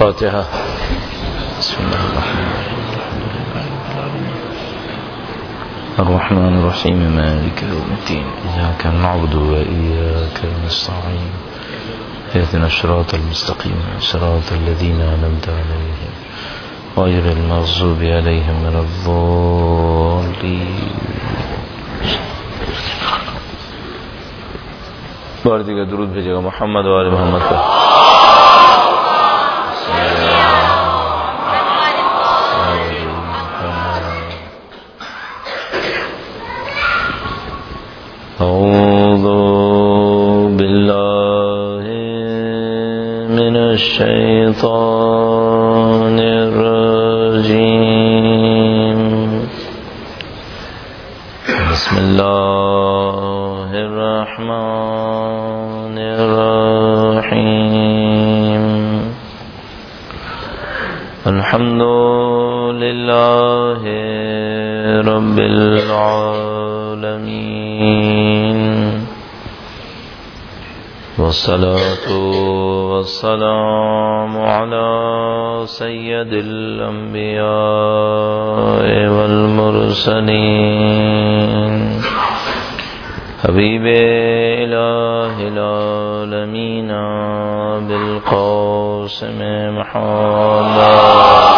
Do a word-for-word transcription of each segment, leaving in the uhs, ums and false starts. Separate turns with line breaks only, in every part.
الفاتحة. بسم الله الرحمن الرحمن الرحيم مالك يوم الدين إياك نعبد وإياك نستعين اهدنا الصراط المستقيم صراط الذين أنعمت عليهم غير المغضوب عليهم ولا الضالين. بار دیگر درود بھیجے گا محمد و آل محمد پر. اعوذ باللہ من الشیطان الرجیم. بسم اللہ الرحمن الرحیم. الحمد للہ رب العالمین والصلاة والسلام على سید الانبیاء والمرسلین حبیب الہ العالمین بالقاسم محمد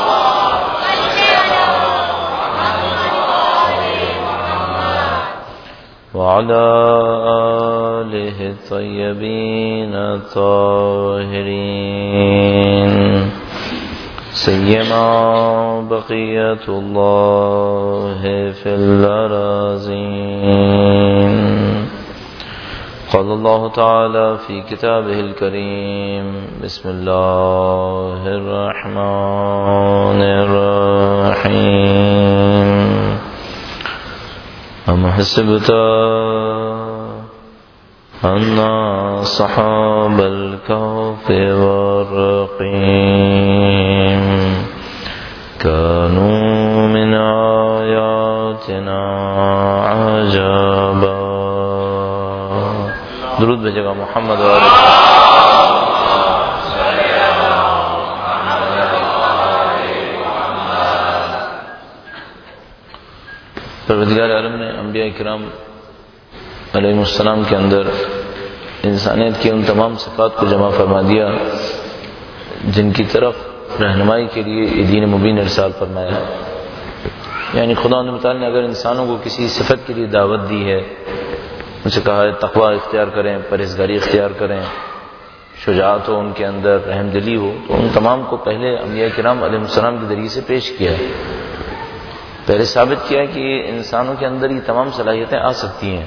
وعلى آله الطيبين الطاهرين سيما بقية الله في الأراضين. قال الله تعالى في كتابه الكريم بسم الله الرحمن الرحيم. أم حسبت أن أصحاب الكهف والرقيم كانوا من آياتنا عجبا. درود بھیجے گا محمد و آل پروردگار عالم نے انبیاء کرام علیہ السلام کے اندر انسانیت کی ان تمام صفات کو جمع فرما دیا جن کی طرف رہنمائی کے لیے یہ دین مبین ارسال فرمایا. یعنی خدا تعالیٰ نے اگر انسانوں کو کسی صفت کے لیے دعوت دی ہے، ان سے کہا ہے تقوی اختیار کریں، پرہیزگاری اختیار کریں، شجاعت ہو ان کے اندر، رحم دلی ہو، تو ان تمام کو پہلے انبیاء کرام علیہ السلام کے ذریعے سے پیش کیا ہے. پہلے ثابت کیا ہے کہ انسانوں کے اندر یہ تمام صلاحیتیں آ سکتی ہیں.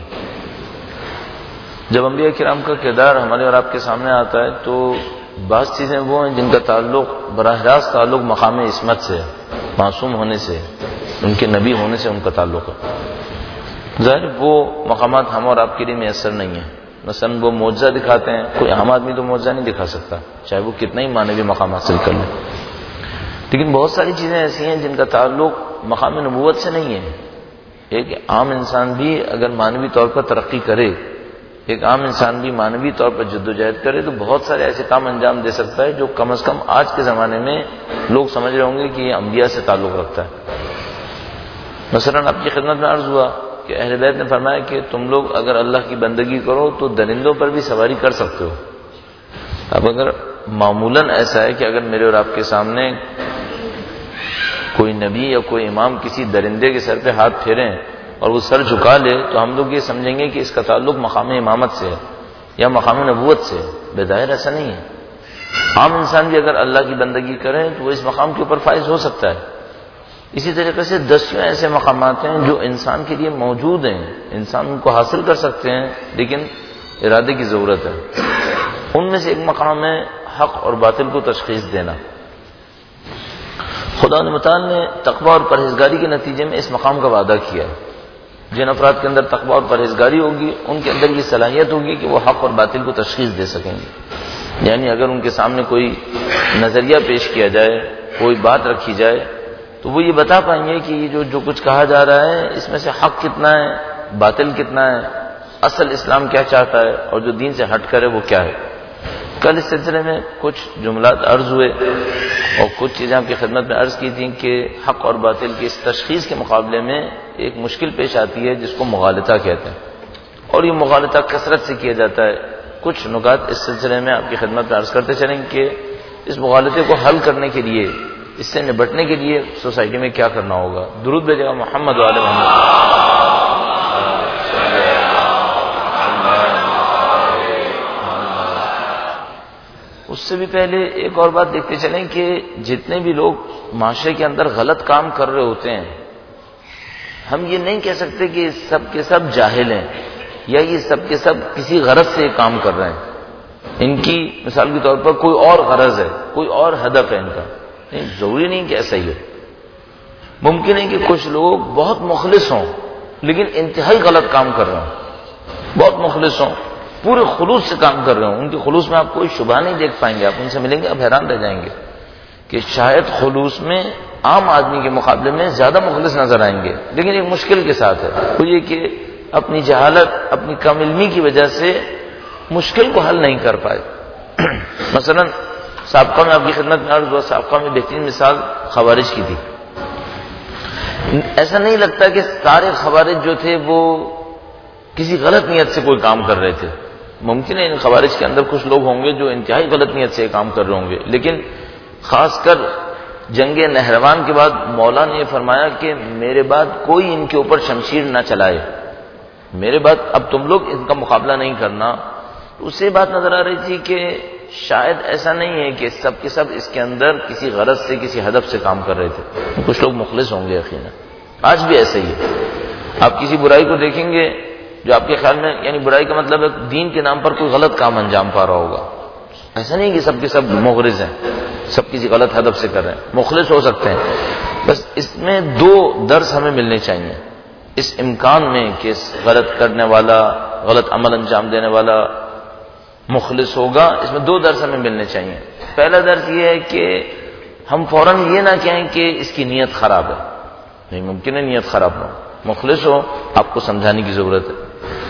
جب انبیاء کرام کا کردار ہمارے اور آپ کے سامنے آتا ہے تو بعض چیزیں وہ ہیں جن کا تعلق براہ راست تعلق مقام عصمت سے، معصوم ہونے سے، ان کے نبی ہونے سے ان کا تعلق ہے. ظاہر وہ مقامات ہم اور آپ کے لیے میسر نہیں ہیں. مثلا وہ معجزہ دکھاتے ہیں، کوئی عام آدمی تو معجزہ نہیں دکھا سکتا چاہے وہ کتنا ہی معنوی مقام حاصل کر لے. لیکن بہت ساری چیزیں ایسی ہیں جن کا تعلق مقام نبوت سے نہیں ہے. ایک عام انسان بھی اگر معنوی طور پر ترقی کرے، ایک عام انسان بھی معنوی طور پر جدوجہد کرے تو بہت سارے ایسے کام انجام دے سکتا ہے جو کم از کم آج کے زمانے میں لوگ سمجھ رہے ہوں گے کہ یہ انبیاء سے تعلق رکھتا ہے. مثلا آپ کی خدمت میں عرض ہوا کہ اہل بیت نے فرمایا کہ تم لوگ اگر اللہ کی بندگی کرو تو درندوں پر بھی سواری کر سکتے ہو. اب اگر معمولاً ایسا ہے کہ اگر میرے اور آپ کے سامنے کوئی نبی یا کوئی امام کسی درندے کے سر پہ ہاتھ پھیریں اور وہ سر جھکا لے تو ہم لوگ یہ سمجھیں گے کہ اس کا تعلق مقام امامت سے ہے یا مقام نبوت سے. بظاہر ایسا نہیں ہے. عام انسان بھی اگر اللہ کی بندگی کرے تو وہ اس مقام کے اوپر فائز ہو سکتا ہے. اسی طریقے سے دسیوں ایسے مقامات ہیں جو انسان کے لیے موجود ہیں، انسان ان کو حاصل کر سکتے ہیں لیکن ارادے کی ضرورت ہے. ان میں سے ایک مقام ہے حق اور باطل کو تشخیص دینا. خدا متعال نے تقوی اور پرہیزگاری کے نتیجے میں اس مقام کا وعدہ کیا ہے. جن افراد کے اندر تقوی اور پرہیزگاری ہوگی ان کے اندر یہ صلاحیت ہوگی کہ وہ حق اور باطل کو تشخیص دے سکیں گے. یعنی اگر ان کے سامنے کوئی نظریہ پیش کیا جائے، کوئی بات رکھی جائے تو وہ یہ بتا پائیں گے کہ یہ جو جو کچھ کہا جا رہا ہے اس میں سے حق کتنا ہے، باطل کتنا ہے، اصل اسلام کیا چاہتا ہے اور جو دین سے ہٹ کر ہے وہ کیا ہے. کل اس سلسلے میں کچھ جملات عرض ہوئے اور کچھ چیزیں آپ کی خدمت میں عرض کی تھیں کہ حق اور باطل کی اس تشخیص کے مقابلے میں ایک مشکل پیش آتی ہے جس کو مغالطہ کہتے ہیں، اور یہ مغالطہ کثرت سے کیا جاتا ہے۔ کچھ نکات اس سلسلے میں آپ کی خدمت میں عرض کرتے چلیں کہ اس مغالطے کو حل کرنے کے لیے، اس سے نبٹنے کے لیے سوسائٹی میں کیا کرنا ہوگا۔ درود بھیجے گا محمد وعلی محمد۔ اس سے بھی پہلے ایک اور بات دیکھتے چلیں کہ جتنے بھی لوگ معاشرے کے اندر غلط کام کر رہے ہوتے ہیں، ہم یہ نہیں کہہ سکتے کہ سب کے سب جاہل ہیں یا یہ سب کے سب کسی غرض سے کام کر رہے ہیں۔ ان کی مثال کے طور پر کوئی اور غرض ہے، کوئی اور ہدف ہے ان کا، نہیں، ضروری نہیں کہ ایسا ہی ہو۔ ممکن ہے کہ کچھ لوگ بہت مخلص ہوں لیکن انتہائی غلط کام کر رہے ہوں، بہت مخلص ہوں، پورے خلوص سے کام کر رہے ہوں، ان کے خلوص میں آپ کوئی شبہ نہیں دیکھ پائیں گے، آپ ان سے ملیں گے آپ حیران رہ جائیں گے کہ شاید خلوص میں عام آدمی کے مقابلے میں زیادہ مخلص نظر آئیں گے، لیکن ایک مشکل کے ساتھ ہے، وہ یہ کہ اپنی جہالت، اپنی کم علمی کی وجہ سے مشکل کو حل نہیں کر پائے۔ مثلا سابقہ میں آپ کی خدمت میں عرض ہوا، سابقہ میں بہترین مثال خوارج کی تھی۔ ایسا نہیں لگتا کہ سارے خوارج جو تھے وہ کسی غلط نیت سے کوئی کام کر رہے تھے، ممکن ہے ان خوارج کے اندر کچھ لوگ ہوں گے جو انتہائی غلط نیت سے کام کر رہے ہوں گے، لیکن خاص کر جنگ نہروان کے بعد مولا نے یہ فرمایا کہ میرے بعد کوئی ان کے اوپر شمشیر نہ چلائے، میرے بعد اب تم لوگ ان کا مقابلہ نہیں کرنا۔ تو اس سے بات نظر آ رہی تھی کہ شاید ایسا نہیں ہے کہ سب کے سب اس کے اندر کسی غرض سے کسی ہدف سے کام کر رہے تھے، کچھ لوگ مخلص ہوں گے یقینا، آج بھی ایسا ہی ہے۔ آپ کسی برائی کو دیکھیں گے جو آپ کے خیال میں، یعنی برائی کا مطلب ہے دین کے نام پر کوئی غلط کام انجام پا رہا ہوگا، ایسا نہیں کہ سب کے سب مغرض ہیں، سب کسی غلط ہدف سے کر رہے ہیں، مخلص ہو سکتے ہیں۔ بس اس میں دو درس ہمیں ملنے چاہیے اس امکان میں کہ غلط کرنے والا، غلط عمل انجام دینے والا مخلص ہوگا، اس میں دو درس ہمیں ملنے چاہیے۔ پہلا درس یہ ہے کہ ہم فوراً یہ نہ کہیں کہ اس کی نیت خراب ہے، نہیں، ممکن ہے نیت خراب ہو، مخلص ہو، آپ کو سمجھانے کی ضرورت ہے۔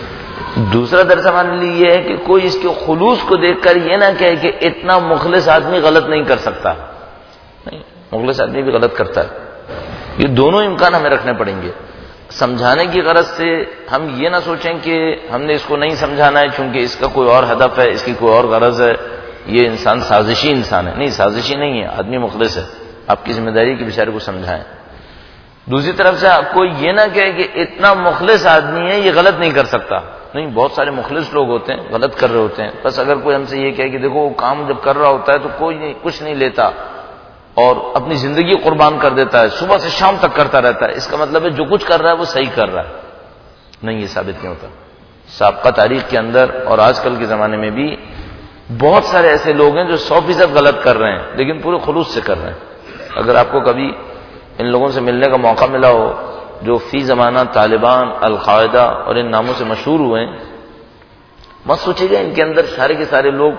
دوسرا درس ہمارے لیے یہ ہے کہ کوئی اس کے خلوص کو دیکھ کر یہ نہ کہے کہ اتنا مخلص آدمی غلط نہیں کر سکتا، نہیں، مخلص آدمی بھی غلط کرتا ہے۔ یہ دونوں امکان ہمیں رکھنے پڑیں گے۔ سمجھانے کی غرض سے ہم یہ نہ سوچیں کہ ہم نے اس کو نہیں سمجھانا ہے چونکہ اس کا کوئی اور ہدف ہے، اس کی کوئی اور غرض ہے، یہ انسان سازشی انسان ہے، نہیں، سازشی نہیں ہے، آدمی مخلص ہے، آپ کی ذمہ داری کہ بیچارے کو سمجھائیں۔ دوسری طرف سے آپ کو یہ نہ کہے کہ اتنا مخلص آدمی ہے یہ غلط نہیں کر سکتا، نہیں، بہت سارے مخلص لوگ ہوتے ہیں غلط کر رہے ہوتے ہیں۔ بس اگر کوئی ہم سے یہ کہے کہ دیکھو وہ کام جب کر رہا ہوتا ہے تو کوئی نہیں، کچھ نہیں لیتا اور اپنی زندگی قربان کر دیتا ہے، صبح سے شام تک کرتا رہتا ہے، اس کا مطلب ہے جو کچھ کر رہا ہے وہ صحیح کر رہا ہے، نہیں، یہ ثابت نہیں ہوتا۔ سابقہ تاریخ کے اندر اور آج کل کے زمانے میں بھی بہت سارے ایسے لوگ ہیں جو سو فیصد غلط کر رہے ہیں لیکن پورے خلوص سے کر رہے ہیں۔ اگر آپ کو کبھی ان لوگوں سے ملنے کا موقع ملا ہو جو فی زمانہ طالبان، القاعدہ اور ان ناموں سے مشہور ہوئے ہیں، مت سوچے گا ان کے اندر سارے کے سارے لوگ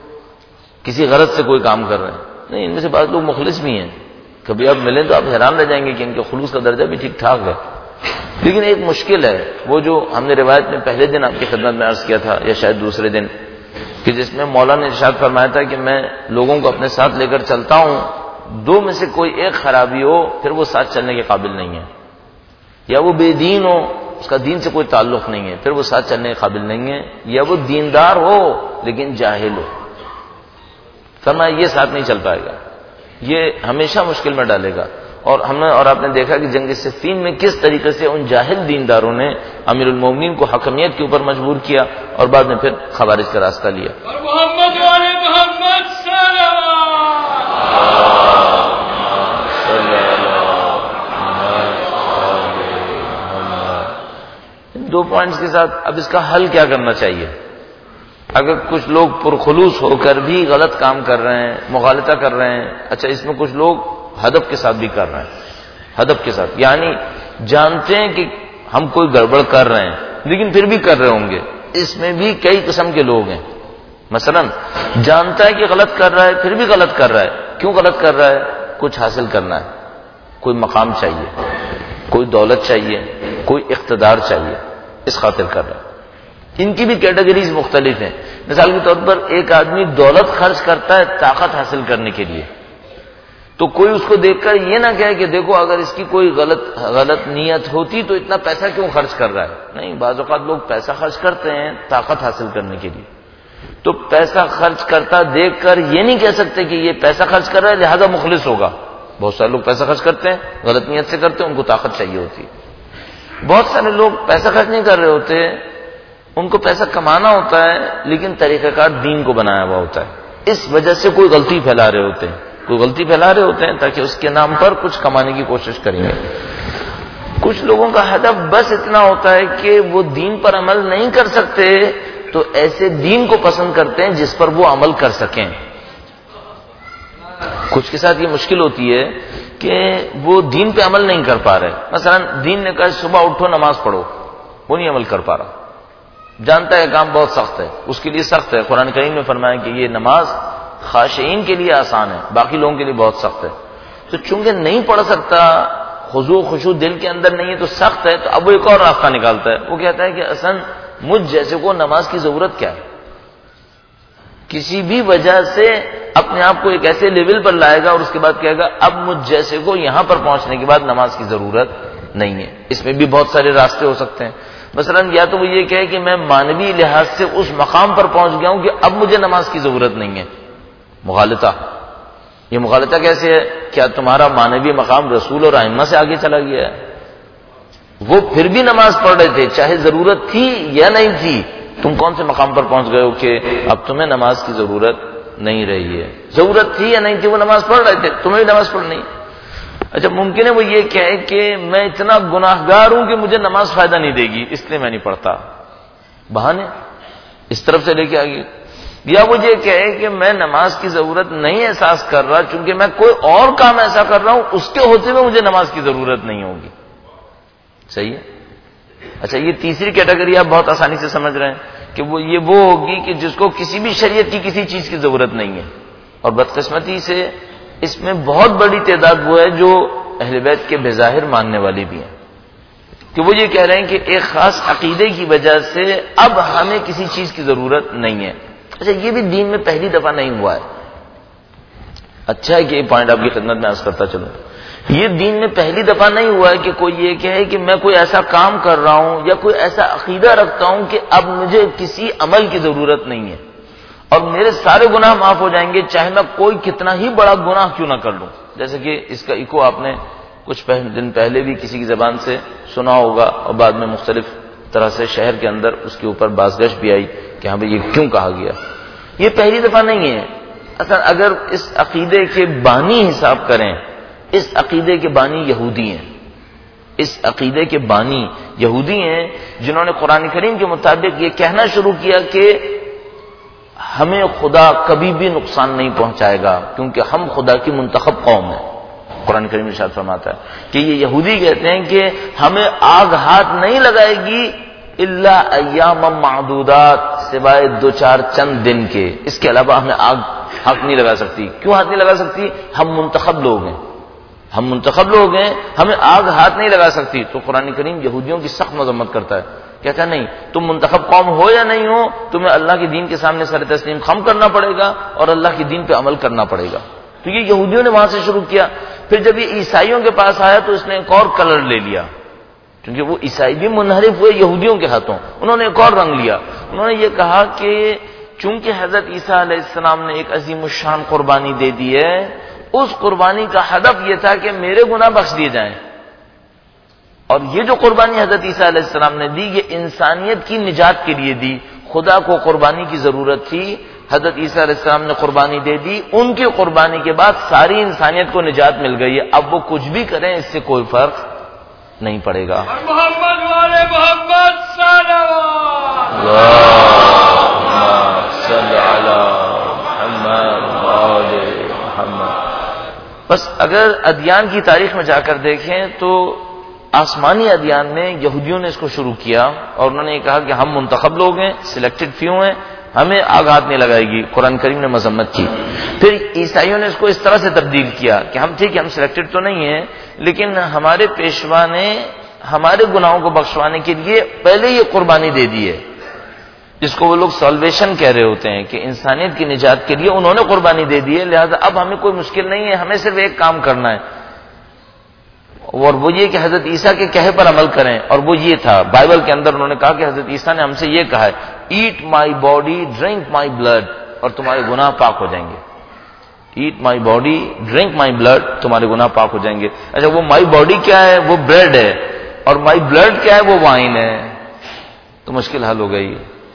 کسی غرض سے کوئی کام کر رہے ہیں، نہیں، ان میں سے بعض لوگ مخلص بھی ہیں، کبھی آپ ملیں تو آپ حیران رہ جائیں گے کہ ان کے خلوص کا درجہ بھی ٹھیک ٹھاک ہے۔ لیکن ایک مشکل ہے وہ جو ہم نے روایت میں پہلے دن آپ کی خدمت میں عرض کیا تھا یا شاید دوسرے دن، کہ جس میں مولا نے ارشاد فرمایا تھا کہ میں لوگوں کو اپنے ساتھ لے کر چلتا ہوں، دو میں سے کوئی ایک خرابی ہو پھر وہ ساتھ چلنے کے قابل نہیں ہے، یا وہ بے دین ہو، اس کا دین سے کوئی تعلق نہیں ہے، پھر وہ ساتھ چلنے کے قابل نہیں ہے، یا وہ دیندار ہو لیکن جاہل ہو، فرمایا یہ ساتھ نہیں چل پائے گا، یہ ہمیشہ مشکل میں ڈالے گا۔ اور ہم نے اور آپ نے دیکھا کہ جنگ صفین میں کس طریقے سے ان جاہل دینداروں نے امیر المومنین کو حکمیت کے اوپر مجبور کیا اور بعد میں پھر خوارج کا راستہ لیا۔
اور محمد والے محمد
دو پوائنٹس کے ساتھ اب اس کا حل کیا کرنا چاہیے؟ اگر کچھ لوگ پرخلوص ہو کر بھی غلط کام کر رہے ہیں، مغالطہ کر رہے ہیں، اچھا اس میں کچھ لوگ ہدف کے ساتھ بھی کر رہے ہیں، ہدف کے ساتھ یعنی جانتے ہیں کہ ہم کوئی گڑبڑ کر رہے ہیں لیکن پھر بھی کر رہے ہوں گے، اس میں بھی کئی قسم کے لوگ ہیں۔ مثلا جانتا ہے کہ غلط کر رہا ہے پھر بھی غلط کر رہا ہے، کیوں غلط کر رہا ہے؟ کچھ حاصل کرنا ہے، کوئی مقام چاہیے، کوئی دولت چاہیے، کوئی اقتدار چاہیے، اس خاطر کر رہا ہے۔ ان کی بھی کیٹیگریز مختلف ہیں. مثال کے طور پر ایک آدمی دولت خرچ کرتا ہے طاقت حاصل کرنے کے لیے، تو کوئی اس کو دیکھ کر یہ نہ کہے کہ دیکھو اگر اس کی کوئی غلط غلط نیت ہوتی تو اتنا پیسہ کیوں خرچ کر رہا ہے. نہیں، بعض اوقات لوگ پیسہ خرچ کرتے ہیں طاقت حاصل کرنے کے لیے، تو پیسہ خرچ کرتا دیکھ کر یہ نہیں کہہ سکتے کہ یہ پیسہ خرچ کر رہا ہے لہذا مخلص ہوگا. بہت سارے لوگ پیسہ خرچ کرتے ہیں غلط نیت سے کرتے ہیں، ان کو طاقت چاہیے ہوتی ہے. بہت سارے لوگ پیسہ خرچ نہیں کر رہے ہوتے، ان کو پیسہ کمانا ہوتا ہے لیکن طریقہ کار دین کو بنایا ہوا ہوتا ہے، اس وجہ سے کوئی غلطی پھیلا رہے ہوتے ہیں کوئی غلطی پھیلا رہے ہوتے ہیں تاکہ اس کے نام پر کچھ کمانے کی کوشش کریں گے. کچھ لوگوں کا ہدف بس اتنا ہوتا ہے کہ وہ دین پر عمل نہیں کر سکتے تو ایسے دین کو پسند کرتے ہیں جس پر وہ عمل کر سکیں. کچھ کے ساتھ یہ مشکل ہوتی ہے کہ وہ دین پہ عمل نہیں کر پا رہے. مثلا دین نے کہا صبح اٹھو نماز پڑھو، وہ نہیں عمل کر پا رہا، جانتا ہے کام بہت سخت ہے، اس کے لیے سخت ہے. قرآن کریم نے فرمایا کہ یہ نماز خاشعین کے لیے آسان ہے، باقی لوگوں کے لیے بہت سخت ہے. تو چونکہ نہیں پڑھ سکتا، خضوع خشوع دل کے اندر نہیں ہے تو سخت ہے، تو اب وہ ایک اور راستہ نکالتا ہے. وہ کہتا ہے کہ اصلا مجھ جیسے کو نماز کی ضرورت کیا ہے. کسی بھی وجہ سے اپنے آپ کو ایک ایسے لیول پر لائے گا اور اس کے بعد کہے گا اب مجھ جیسے کو یہاں پر پہنچنے کے بعد نماز کی ضرورت نہیں ہے. اس میں بھی بہت سارے راستے ہو سکتے ہیں. مثلا یا تو وہ یہ کہے کہ میں مانوی لحاظ سے اس مقام پر پہنچ گیا ہوں کہ اب مجھے نماز کی ضرورت نہیں ہے. مغالطہ. یہ مغالطہ کیسے ہے؟ کیا تمہارا مانوی مقام رسول اور ائمہ سے آگے چلا گیا ہے؟ وہ پھر بھی نماز پڑھ رہے تھے چاہے ضرورت تھی یا نہیں تھی. تم کون سے مقام پر پہنچ گئے ہو کہ اب تمہیں نماز کی ضرورت نہیں رہی ہے؟ ضرورت تھی یا نہیں تھی، وہ نماز پڑھ رہے تھے، تمہیں بھی نماز پڑھنی. اچھا ممکن ہے وہ یہ کہے کہ میں اتنا گناہگار ہوں کہ مجھے نماز فائدہ نہیں دے گی اس لیے میں نہیں پڑھتا. بہانے اس طرف سے لے کے آگے. یا وہ یہ کہے کہ میں نماز کی ضرورت نہیں احساس کر رہا چونکہ میں کوئی اور کام ایسا کر رہا ہوں اس کے ہوتے ہوئے مجھے نماز کی ضرورت نہیں ہوگی. صحیح ہے. اچھا یہ تیسری کیٹیگری آپ بہت آسانی سے سمجھ رہے ہیں کہ وہ یہ وہ ہوگی کہ جس کو کسی بھی شریعت کی کسی چیز کی ضرورت نہیں ہے. اور بدقسمتی سے اس میں بہت بڑی تعداد وہ ہے جو اہل بیت کے بظاہر ماننے والی بھی ہیں کہ وہ یہ کہہ رہے ہیں کہ ایک خاص عقیدے کی وجہ سے اب ہمیں کسی چیز کی ضرورت نہیں ہے. اچھا یہ بھی دین میں پہلی دفعہ نہیں ہوا ہے. اچھا ہے کہ یہ پوائنٹ آپ کی خدمت میں عرض کرتا چلوں. یہ دین میں پہلی دفعہ نہیں ہوا ہے کہ کوئی یہ کہے کہ میں کوئی ایسا کام کر رہا ہوں یا کوئی ایسا عقیدہ رکھتا ہوں کہ اب مجھے کسی عمل کی ضرورت نہیں ہے اور میرے سارے گناہ معاف ہو جائیں گے چاہے میں کوئی کتنا ہی بڑا گناہ کیوں نہ کر لوں. جیسے کہ اس کا ایکو آپ نے کچھ دن پہلے بھی کسی کی زبان سے سنا ہوگا اور بعد میں مختلف طرح سے شہر کے اندر اس کے اوپر بازگشت بھی آئی کہ ہاں بھائی یہ کیوں کہا گیا. یہ پہلی دفعہ نہیں ہے. اصل اگر اس عقیدے کے بانی حساب کریں، اس عقیدے کے بانی یہودی ہیں. اس عقیدے کے بانی یہودی ہیں جنہوں نے قرآن کریم کے مطابق یہ کہنا شروع کیا کہ ہمیں خدا کبھی بھی نقصان نہیں پہنچائے گا کیونکہ ہم خدا کی منتخب قوم ہیں. قرآن کریم ارشاد فرماتا ہے کہ یہ یہودی کہتے ہیں کہ ہمیں آگ ہاتھ نہیں لگائے گی الا ایام معدودات، سوائے دو چار چند دن کے، اس کے علاوہ ہمیں آگ ہاتھ نہیں لگا سکتی. کیوں ہاتھ نہیں لگا سکتی؟ ہم منتخب لوگ ہیں ہم منتخب لوگ ہیں ہمیں آگ ہاتھ نہیں لگا سکتی. تو قرآن کریم یہودیوں کی سخت مذمت کرتا ہے، کہتا ہے نہیں تم منتخب قوم ہو یا نہیں ہو، تمہیں اللہ کے دین کے سامنے سر تسلیم خم کرنا پڑے گا اور اللہ کے دین پہ عمل کرنا پڑے گا. تو یہ یہودیوں نے وہاں سے شروع کیا. پھر جب یہ عیسائیوں کے پاس آیا تو اس نے ایک اور کلر لے لیا کیونکہ وہ عیسائی بھی منحرف ہوئے یہودیوں کے ہاتھوں. انہوں نے ایک اور رنگ لیا. انہوں نے یہ کہا کہ چونکہ حضرت عیسیٰ علیہ السلام نے ایک عظیم الشان قربانی دے دی ہے، اس قربانی کا ہدف یہ تھا کہ میرے گناہ بخش دیے جائیں، اور یہ جو قربانی حضرت عیسیٰ علیہ السلام نے دی یہ انسانیت کی نجات کے لیے دی. خدا کو قربانی کی ضرورت تھی، حضرت عیسیٰ علیہ السلام نے قربانی دے دی. ان کی قربانی کے بعد ساری انسانیت کو نجات مل گئی ہے. اب وہ کچھ بھی کریں اس سے کوئی فرق نہیں پڑے گا.
محمد والے محمد صلوات
اللهم صل علی محمد وعلى محمد. بس اگر ادیان کی تاریخ میں جا کر دیکھیں تو آسمانی ادیان میں یہودیوں نے اس کو شروع کیا اور انہوں نے یہ کہا کہ ہم منتخب لوگ ہیں، سلیکٹڈ فیو ہیں، ہمیں آگ ہاتھ نہیں لگائے گی. قرآن کریم نے مذمت کی. پھر عیسائیوں نے اس کو اس طرح سے تبدیل کیا کہ ہم ٹھیک ہے ہم سلیکٹڈ تو نہیں ہیں لیکن ہمارے پیشوا نے ہمارے گناہوں کو بخشوانے کے لیے پہلے یہ قربانی دے دی ہے. جس کو وہ لوگ سالویشن کہہ رہے ہوتے ہیں کہ انسانیت کی نجات کے لیے انہوں نے قربانی دے دی ہے، لہذا اب ہمیں کوئی مشکل نہیں ہے، ہمیں صرف ایک کام کرنا ہے، اور وہ یہ کہ حضرت عیسیٰ کے کہے پر عمل کریں. اور وہ یہ تھا، بائبل کے اندر انہوں نے کہا کہ حضرت عیسیٰ نے ہم سے یہ کہا ہے، eat my body drink my blood, اور تمہارے گناہ پاک ہو جائیں گے. Eat my body drink my blood, تمہارے گناہ پاک ہو جائیں گے. اچھا وہ مائی باڈی کیا ہے؟ وہ بریڈ ہے، اور مائی بلڈ کیا ہے؟ وہ وائن ہے. تو مشکل حل ہو گئی.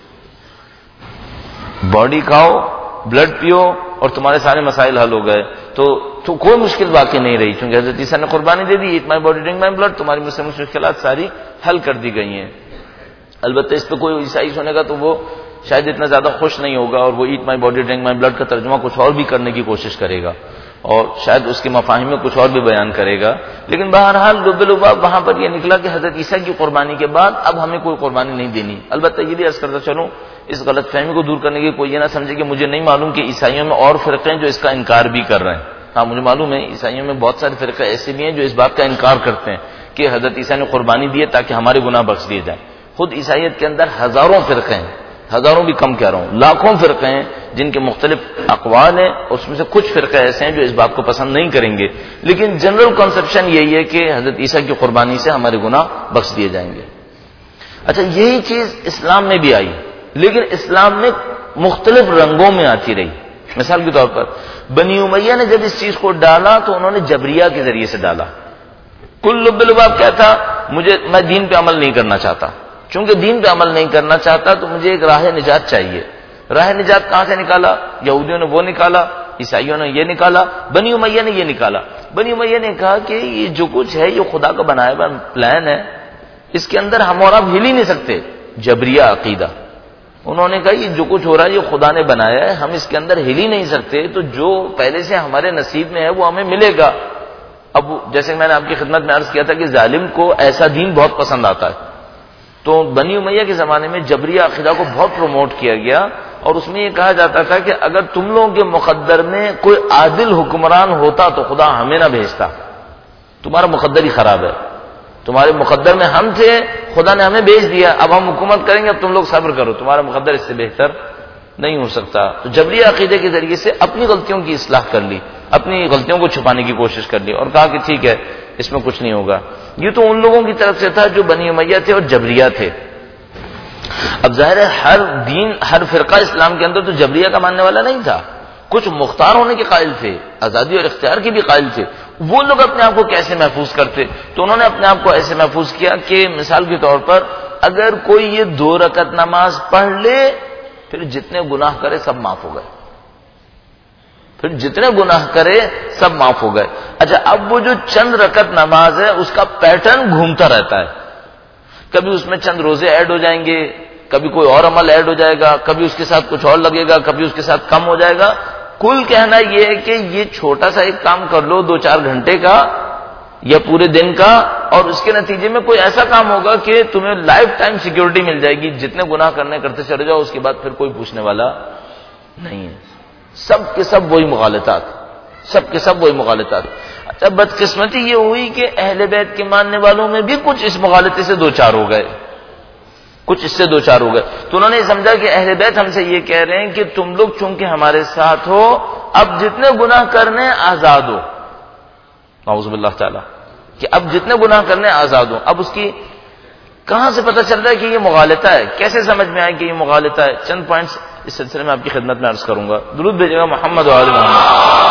باڈی کھاؤ، بلڈ پیو، اور تمہارے سارے مسائل حل ہو گئے. تو تو کوئی مشکل باقی نہیں رہی، کیونکہ حضرت عیسیٰ نے قربانی دے دی، eat my body drink my blood, تمہاری مجھ سے مشکلات ساری حل کر دی گئی ہیں. البتہ اس پہ کوئی عیسائی سنے گا تو وہ شاید اتنا زیادہ خوش نہیں ہوگا، اور وہ eat my body drink my blood کا ترجمہ کچھ اور بھی کرنے کی کوشش کرے گا، اور شاید اس کے مفاہیم میں کچھ اور بھی بیان کرے گا. لیکن بہرحال لب لباب وہاں پر یہ نکلا کہ حضرت عیسیٰ کی قربانی کے بعد اب ہمیں کوئی قربانی نہیں دینی. البتہ یہ بھی عرض کرتا چلوں، اس غلط فہمی کو دور کرنے کی کوئی یہ نہ سمجھے کہ مجھے نہیں معلوم کہ عیسائیوں میں اور فرقے ہیں جو اس کا انکار بھی کر رہے ہیں. ہاں مجھے معلوم ہے عیسائیوں میں بہت سارے فرقے ایسے بھی ہیں جو اس بات کا انکار کرتے ہیں کہ حضرت عیسیٰ نے قربانی دی ہے تاکہ ہمارے گناہ بخش دیے جائیں. خود عیسائیت کے اندر ہزاروں فرقے ہیں، ہزاروں بھی کم کہہ رہا ہوں، لاکھوں فرقے ہیں جن کے مختلف اقوال ہیں. اس میں سے کچھ فرقے ایسے ہیں جو اس بات کو پسند نہیں کریں گے، لیکن جنرل کنسپشن یہی ہے کہ حضرت عیسیٰ کی قربانی سے ہمارے گناہ بخش دیے جائیں گے. اچھا یہی چیز اسلام میں بھی آئی، لیکن اسلام میں مختلف رنگوں میں آتی رہی. مثال کے طور پر بنی امیہ نے جب اس چیز کو ڈالا تو انہوں نے جبریہ کے ذریعے سے ڈالا. کل لب لباب کیا تھا؟ مجھے میں دین پہ عمل نہیں کرنا چاہتا، چونکہ دین پہ عمل نہیں کرنا چاہتا تو مجھے ایک راہ نجات چاہیے. راہ نجات کہاں سے نکالا؟ یہودیوں نے وہ نکالا، عیسائیوں نے یہ نکالا، بنی امیہ نے یہ نکالا. بنی امیہ نے کہا کہ یہ جو کچھ ہے یہ خدا کا بنایا ہوا پلان ہے، اس کے اندر ہم اور آپ ہل ہی نہیں سکتے. جبریہ عقیدہ، انہوں نے کہا یہ جو کچھ ہو رہا ہے یہ خدا نے بنایا ہے، ہم اس کے اندر ہل ہی نہیں سکتے، تو جو پہلے سے ہمارے نصیب میں ہے وہ ہمیں ملے گا. اب جیسے میں نے آپ کی خدمت میں عرض کیا تھا کہ ظالم کو ایسا دین بہت پسند آتا ہے، تو بنی امیہ کے زمانے میں جبریہ عقیدہ کو بہت پروموٹ کیا گیا، اور اس میں یہ کہا جاتا تھا کہ اگر تم لوگوں کے مقدر میں کوئی عادل حکمران ہوتا تو خدا ہمیں نہ بھیجتا، تمہارا مقدر ہی خراب ہے، تمہارے مقدر میں ہم تھے، خدا نے ہمیں بھیج دیا، اب ہم حکومت کریں گے، اب تم لوگ صبر کرو، تمہارا مقدر اس سے بہتر نہیں ہو سکتا. تو جبریہ عقیدے کے ذریعے سے اپنی غلطیوں کی اصلاح کر لی، اپنی غلطیوں کو چھپانے کی کوشش کر لی، اور کہا کہ ٹھیک ہے اس میں کچھ نہیں ہوگا. یہ تو ان لوگوں کی طرف سے تھا جو بنی امیہ تھے اور جبریہ تھے. اب ظاہر ہے ہر دین، ہر فرقہ اسلام کے اندر تو جبریہ کا ماننے والا نہیں تھا، کچھ مختار ہونے کے قائل تھے، آزادی اور اختیار کے بھی قائل تھے. وہ لوگ اپنے آپ کو کیسے محفوظ کرتے؟ تو انہوں نے اپنے آپ کو ایسے محفوظ کیا کہ مثال کے طور پر اگر کوئی یہ دو رکعت نماز پڑھ لے پھر جتنے گناہ کرے سب معاف ہو گئے، پھر جتنے گناہ کرے سب معاف ہو گئے. اچھا اب وہ جو چند رکعت نماز ہے اس کا پیٹرن گھومتا رہتا ہے، کبھی اس میں چند روزے ایڈ ہو جائیں گے، کبھی کوئی اور عمل ایڈ ہو جائے گا، کبھی اس کے ساتھ کچھ اور لگے گا، کبھی اس کے ساتھ کم ہو جائے گا. کل کہنا یہ ہے کہ یہ چھوٹا سا ایک کام کر لو دو چار گھنٹے کا یا پورے دن کا، اور اس کے نتیجے میں کوئی ایسا کام ہوگا کہ تمہیں لائف ٹائم سیکیورٹی مل جائے گی، جتنے گناہ کرنے کرتے چلے جاؤ اس کے بعد پھر کوئی پوچھنے والا نہیں ہے. سب کے سب وہی مغالطات، سب کے سب وہی مغالطات. اچھا بدقسمتی یہ ہوئی کہ اہل بیت کے ماننے والوں میں بھی کچھ اس مغالطے سے دو چار ہو گئے، کچھ اس سے دو چار ہو گئے. تو انہوں نے سمجھا کہ اہل بیت ہم سے یہ کہہ رہے ہیں کہ تم لوگ چونکہ ہمارے ساتھ ہو اب جتنے گناہ کرنے آزاد ہو، اعوذ باللہ تعالی، کہ اب جتنے گناہ کرنے آزاد ہو. اب اس کی کہاں سے پتہ چل رہا ہے کہ یہ مغالطہ ہے؟ کیسے سمجھ میں آئے کہ یہ مغالطہ ہے؟ چند پوائنٹس اس سلسلے میں آپ کی خدمت میں عرض کروں گا. درود بھیجے گا محمد و آل محمد.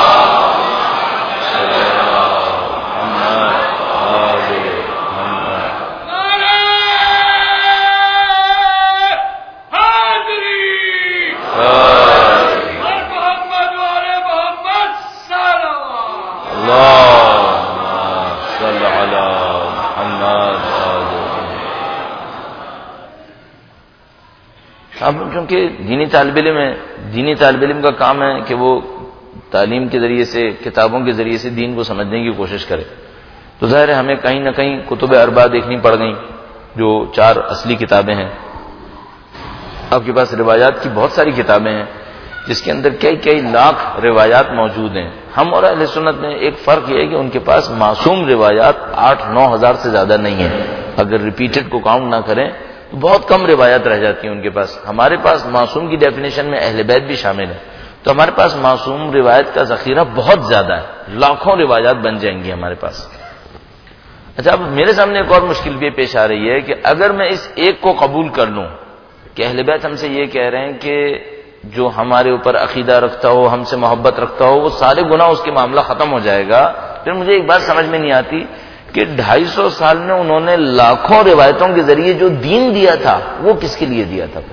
اب کیونکہ دینی طالب علم ہے، دینی طالب علم کا کام ہے کہ وہ تعلیم کے ذریعے سے، کتابوں کے ذریعے سے دین کو سمجھنے کی کوشش کرے. تو ظاہر ہے ہمیں کہیں نہ کہیں کتب اربع دیکھنی پڑ گئیں جو چار اصلی کتابیں ہیں. آپ کے پاس روایات کی بہت ساری کتابیں ہیں جس کے اندر کئی کئی لاکھ روایات موجود ہیں. ہم اور اہل سنت میں ایک فرق یہ ہے کہ ان کے پاس معصوم روایات آٹھ نو ہزار سے زیادہ نہیں ہیں. اگر ریپیٹڈ کو کاؤنٹ نہ کریں تو بہت کم روایات رہ جاتی ہیں ان کے پاس. ہمارے پاس معصوم کی ڈیفینیشن میں اہل بیت بھی شامل ہے, تو ہمارے پاس معصوم روایت کا ذخیرہ بہت زیادہ ہے, لاکھوں روایات بن جائیں گی ہمارے پاس. اچھا, اب میرے سامنے ایک اور مشکل بھی پیش آ رہی ہے کہ اگر میں اس ایک کو قبول کر لوں کہ اہل بیت ہم سے یہ کہہ رہے ہیں کہ جو ہمارے اوپر عقیدہ رکھتا ہو, ہم سے محبت رکھتا ہو, وہ سارے گناہ اس کے معاملہ ختم ہو جائے گا, پھر مجھے ایک بات سمجھ میں نہیں آتی کہ ڈھائی سو سال میں انہوں نے لاکھوں روایتوں کے ذریعے جو دین دیا تھا وہ کس کے لیے دیا تھا؟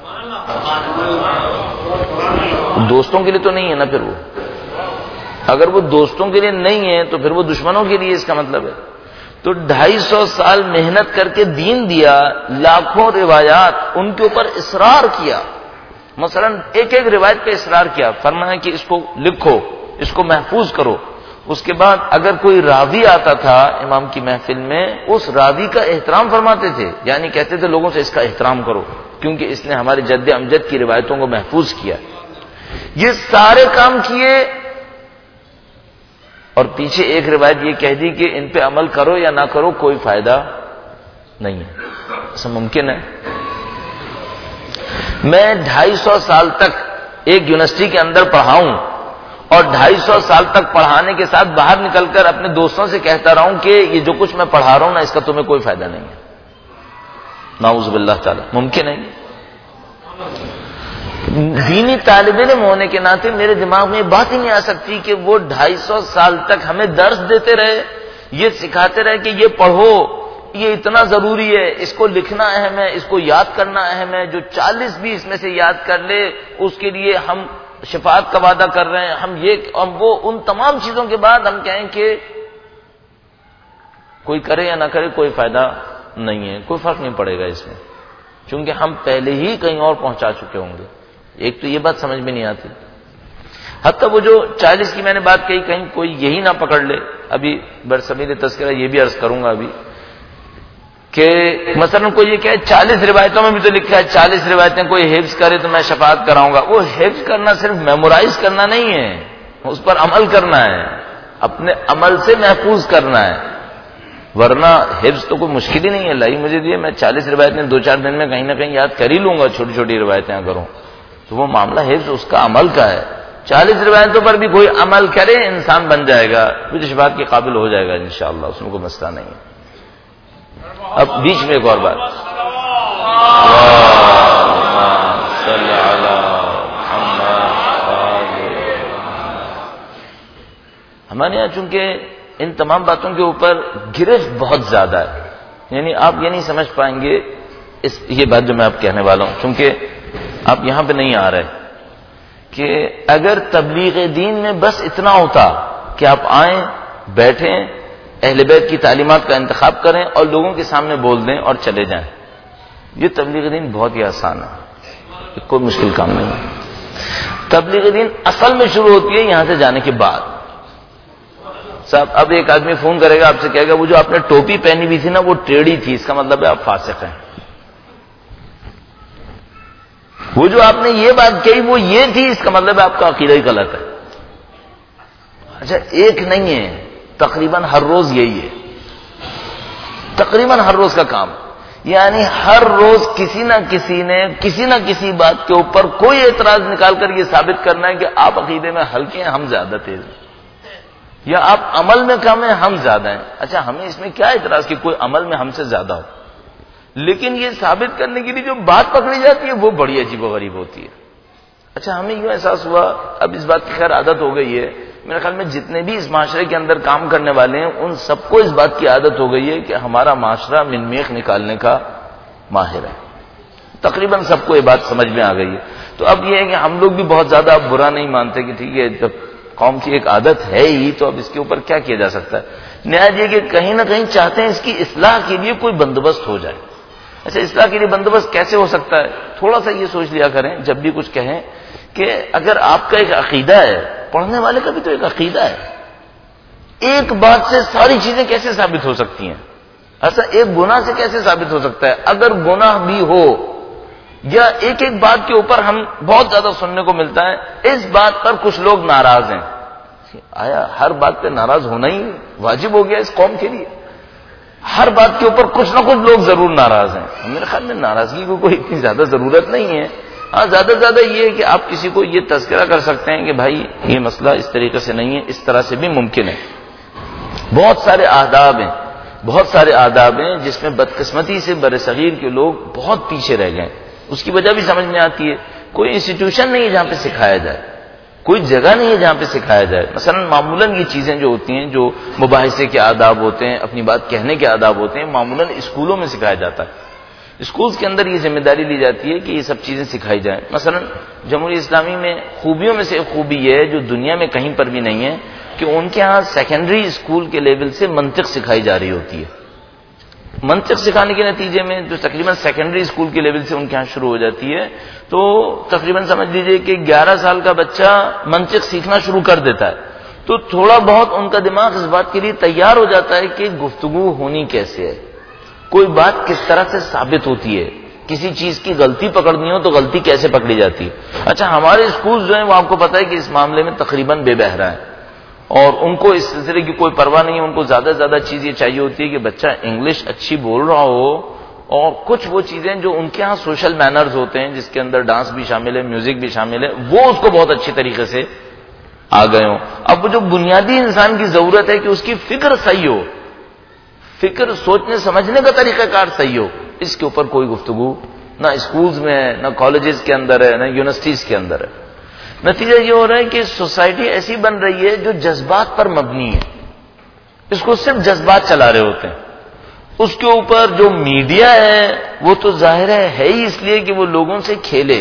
دوستوں کے لیے تو نہیں ہے نا. پھر وہ اگر وہ دوستوں کے لیے نہیں ہے تو پھر وہ دشمنوں کے لیے اس کا مطلب ہے. تو ڈھائی سو سال محنت کر کے دین دیا, لاکھوں روایات, ان کے اوپر اصرار کیا, مثلا ایک ایک روایت پہ اصرار کیا, فرمایا کہ اس کو لکھو, اس کو محفوظ کرو. اس کے بعد اگر کوئی راوی آتا تھا امام کی محفل میں, اس راوی کا احترام فرماتے تھے, یعنی کہتے تھے لوگوں سے اس کا احترام کرو کیونکہ اس نے ہمارے جد امجد کی روایتوں کو محفوظ کیا. یہ سارے کام کیے اور پیچھے ایک روایت یہ کہہ دی کہ ان پہ عمل کرو یا نہ کرو کوئی فائدہ نہیں ہے. ایسا ممکن ہے؟ میں ڈھائی سو سال تک ایک یونیورسٹی کے اندر پڑھاؤں اور ڈھائی سو سال تک پڑھانے کے ساتھ باہر نکل کر اپنے دوستوں سے کہتا رہا ہوں کہ یہ جو کچھ میں پڑھا رہا ہوں نا اس کا تمہیں کوئی فائدہ نہیں ہے. نعوذ باللہ تعالی, ممکن ہے؟ دینی طالب علم ہونے کے ناطے میرے دماغ میں یہ بات ہی نہیں آ سکتی کہ وہ ڈھائی سو سال تک ہمیں درس دیتے رہے, یہ سکھاتے رہے کہ یہ پڑھو, یہ اتنا ضروری ہے, اس کو لکھنا اہم ہے, اس کو یاد کرنا اہم ہے, جو چالیس بھی اس میں سے یاد کر لے اس کے لیے ہم شفاعت کا وعدہ کر رہے ہیں, ہم یہ ہم وہ. ان تمام چیزوں کے بعد ہم کہیں کہ کوئی کرے یا نہ کرے کوئی فائدہ نہیں ہے, کوئی فرق نہیں پڑے گا اس میں, چونکہ ہم پہلے ہی کہیں اور پہنچا چکے ہوں گے. ایک تو یہ بات سمجھ میں نہیں آتی. حتیٰ وہ جو چالیس کی میں نے بات کہی, کہیں کوئی یہی نہ پکڑ لے. ابھی برسبیل تذکرہ یہ بھی عرض کروں گا ابھی کہ مثلا کوئی یہ کہ چالیس روایتوں میں بھی تو لکھا ہے چالیس روایتیں کوئی حفظ کرے تو میں شفاعت کراؤں گا. وہ حفظ کرنا صرف میمورائز کرنا نہیں ہے, اس پر عمل کرنا ہے, اپنے عمل سے محفوظ کرنا ہے. ورنہ حفظ تو کوئی مشکل ہی نہیں ہے. لائی مجھے دیے, میں چالیس روایتیں دو چار دن میں کہیں نہ کہیں یاد کر ہی لوں گا, چھوٹی چھوٹی روایتیں اگر ہوں تو وہ معاملہ حفظ اس کا عمل کا ہے. چالیس روایتوں پر بھی کوئی عمل کرے انسان بن جائے گا, کچھ شفاعت کے قابل ہو جائے گا انشاءاللہ, اس میں کوئی مسئلہ نہیں ہے. اب بیچ میں ایک اور بات, ہمارے یہاں چونکہ ان تمام باتوں کے اوپر گرفت بہت زیادہ ہے, یعنی آپ یہ نہیں سمجھ پائیں گے اس یہ بات جو میں آپ کہنے والا ہوں, چونکہ آپ یہاں پہ نہیں آ رہے, کہ اگر تبلیغ دین میں بس اتنا ہوتا کہ آپ آئیں, بیٹھیں, اہل بیت کی تعلیمات کا انتخاب کریں اور لوگوں کے سامنے بول دیں اور چلے جائیں, یہ تبلیغ دین بہت ہی آسان ہے, کوئی مشکل کام نہیں ہے. تبلیغ دین اصل میں شروع ہوتی ہے یہاں سے جانے کے بعد. صاحب اب ایک آدمی فون کرے گا آپ سے, کہے گا وہ جو آپ نے ٹوپی پہنی ہوئی تھی نا وہ ٹیڑھی تھی, اس کا مطلب ہے آپ فاسق ہیں. وہ جو آپ نے یہ بات کہی وہ یہ تھی, اس کا مطلب ہے آپ کا عقیدہ ہی غلط ہے. اچھا ایک نہیں ہے, تقریباً ہر روز یہی ہے, تقریباً ہر روز کا کام. یعنی ہر روز کسی نہ کسی نے کسی نہ کسی بات کے اوپر کوئی اعتراض نکال کر یہ ثابت کرنا ہے کہ آپ عقیدے میں ہلکے ہیں, ہم زیادہ تیز ہیں, یا آپ عمل میں کم ہیں, ہم زیادہ ہیں. اچھا ہمیں اس میں کیا اعتراض کہ کوئی عمل میں ہم سے زیادہ ہو, لیکن یہ ثابت کرنے کے لیے جو بات پکڑی جاتی ہے وہ بڑی عجیب و غریب ہوتی ہے. اچھا ہمیں یوں احساس ہوا, اب اس بات کی خیر عادت ہو گئی ہے, میرے خیال میں جتنے بھی اس معاشرے کے اندر کام کرنے والے ہیں ان سب کو اس بات کی عادت ہو گئی ہے کہ ہمارا معاشرہ من میخ نکالنے کا ماہر ہے. تقریباً سب کو یہ بات سمجھ میں آ گئی ہے. تو اب یہ ہے کہ ہم لوگ بھی بہت زیادہ اب برا نہیں مانتے کہ ٹھیک ہے جب قوم کی ایک عادت ہے ہی تو اب اس کے اوپر کیا کیا جا سکتا ہے. نہایت یہ کہ کہیں نہ کہیں چاہتے ہیں اس کی اصلاح کے لیے کوئی بندوبست ہو جائے. اچھا اصلاح کے لیے بندوبست کیسے ہو سکتا ہے؟ تھوڑا سا یہ سوچ لیا کریں جب بھی کچھ کہیں کہ اگر آپ کا ایک عقیدہ ہے, پڑھنے والے کا بھی تو ایک عقیدہ ہے, ایک بات سے ساری چیزیں کیسے ثابت ہو سکتی ہیں؟ ایسا ایک گناہ سے کیسے ثابت ہو سکتا ہے؟ اگر گناہ بھی ہو یا ایک ایک بات کے اوپر ہم بہت زیادہ سننے کو ملتا ہے اس بات پر کچھ لوگ ناراض ہیں. آیا ہر بات پہ ناراض ہونا ہی واجب ہو گیا اس قوم کے لیے؟ ہر بات کے اوپر کچھ نہ کچھ لوگ ضرور ناراض ہیں. میرے خیال میں ناراضگی کو کوئی اتنی زیادہ ضرورت نہیں ہے. ہاں زیادہ سے زیادہ یہ ہے کہ آپ کسی کو یہ تذکرہ کر سکتے ہیں کہ بھائی یہ مسئلہ اس طریقے سے نہیں ہے, اس طرح سے بھی ممکن ہے. بہت سارے آداب ہیں, بہت سارے آداب ہیں جس میں بدقسمتی سے بر صغیر کے لوگ بہت پیچھے رہ گئے. اس کی وجہ بھی سمجھ میں آتی ہے. کوئی انسٹیٹیوشن نہیں ہے جہاں پہ سکھایا جائے, کوئی جگہ نہیں ہے جہاں پہ سکھایا جائے. مثلا معمولاً یہ چیزیں جو ہوتی ہیں, جو مباحثے کے آداب ہوتے ہیں, اپنی بات کہنے کے آداب ہوتے ہیں, معمولاً اسکولوں میں سکھایا جاتا ہے. اسکولز کے اندر یہ ذمہ داری لی جاتی ہے کہ یہ سب چیزیں سکھائی جائیں. مثلا جمہوریہ اسلامی میں خوبیوں میں سے ایک خوبی یہ ہے جو دنیا میں کہیں پر بھی نہیں ہے کہ ان کے ہاں سیکنڈری اسکول کے لیول سے منطق سکھائی جا رہی ہوتی ہے. منطق سکھانے کے نتیجے میں جو تقریباً سیکنڈری اسکول کے لیول سے ان کے ہاں شروع ہو جاتی ہے, تو تقریباً سمجھ لیجئے کہ گیارہ سال کا بچہ منطق سیکھنا شروع کر دیتا ہے. تو تھوڑا بہت ان کا دماغ اس بات کے لیے تیار ہو جاتا ہے کہ گفتگو ہونی کیسے ہے, کوئی بات کس طرح سے ثابت ہوتی ہے, کسی چیز کی غلطی پکڑنی ہو تو غلطی کیسے پکڑی جاتی ہے. اچھا ہمارے اسکول جو ہیں وہ آپ کو پتا ہے کہ اس معاملے میں تقریباً بے بہرا ہے, اور ان کو اس سلسلے کی کوئی پرواہ نہیں ہے. ان کو زیادہ سے زیادہ چیز یہ چاہیے ہوتی ہے کہ بچہ انگلش اچھی بول رہا ہو, اور کچھ وہ چیزیں جو ان کے ہاں سوشل مینرز ہوتے ہیں جس کے اندر ڈانس بھی شامل ہے, میوزک بھی شامل ہے, وہ اس کو بہت اچھی طریقے سے آ گئے ہوں. اب وہ جو بنیادی انسان کی ضرورت ہے کہ اس کی فکر صحیح ہو, فکر سوچنے سمجھنے کا طریقہ کار صحیح ہو, اس کے اوپر کوئی گفتگو نہ اسکولز میں ہے, نہ کالجز کے اندر ہے, نہ یونیورسٹیز کے اندر ہے. نتیجہ یہ ہو رہا ہے کہ سوسائٹی ایسی بن رہی ہے جو جذبات پر مبنی ہے, اس کو صرف جذبات چلا رہے ہوتے ہیں. اس کے اوپر جو میڈیا ہے وہ تو ظاہر ہے ہے ہی اس لیے کہ وہ لوگوں سے کھیلے.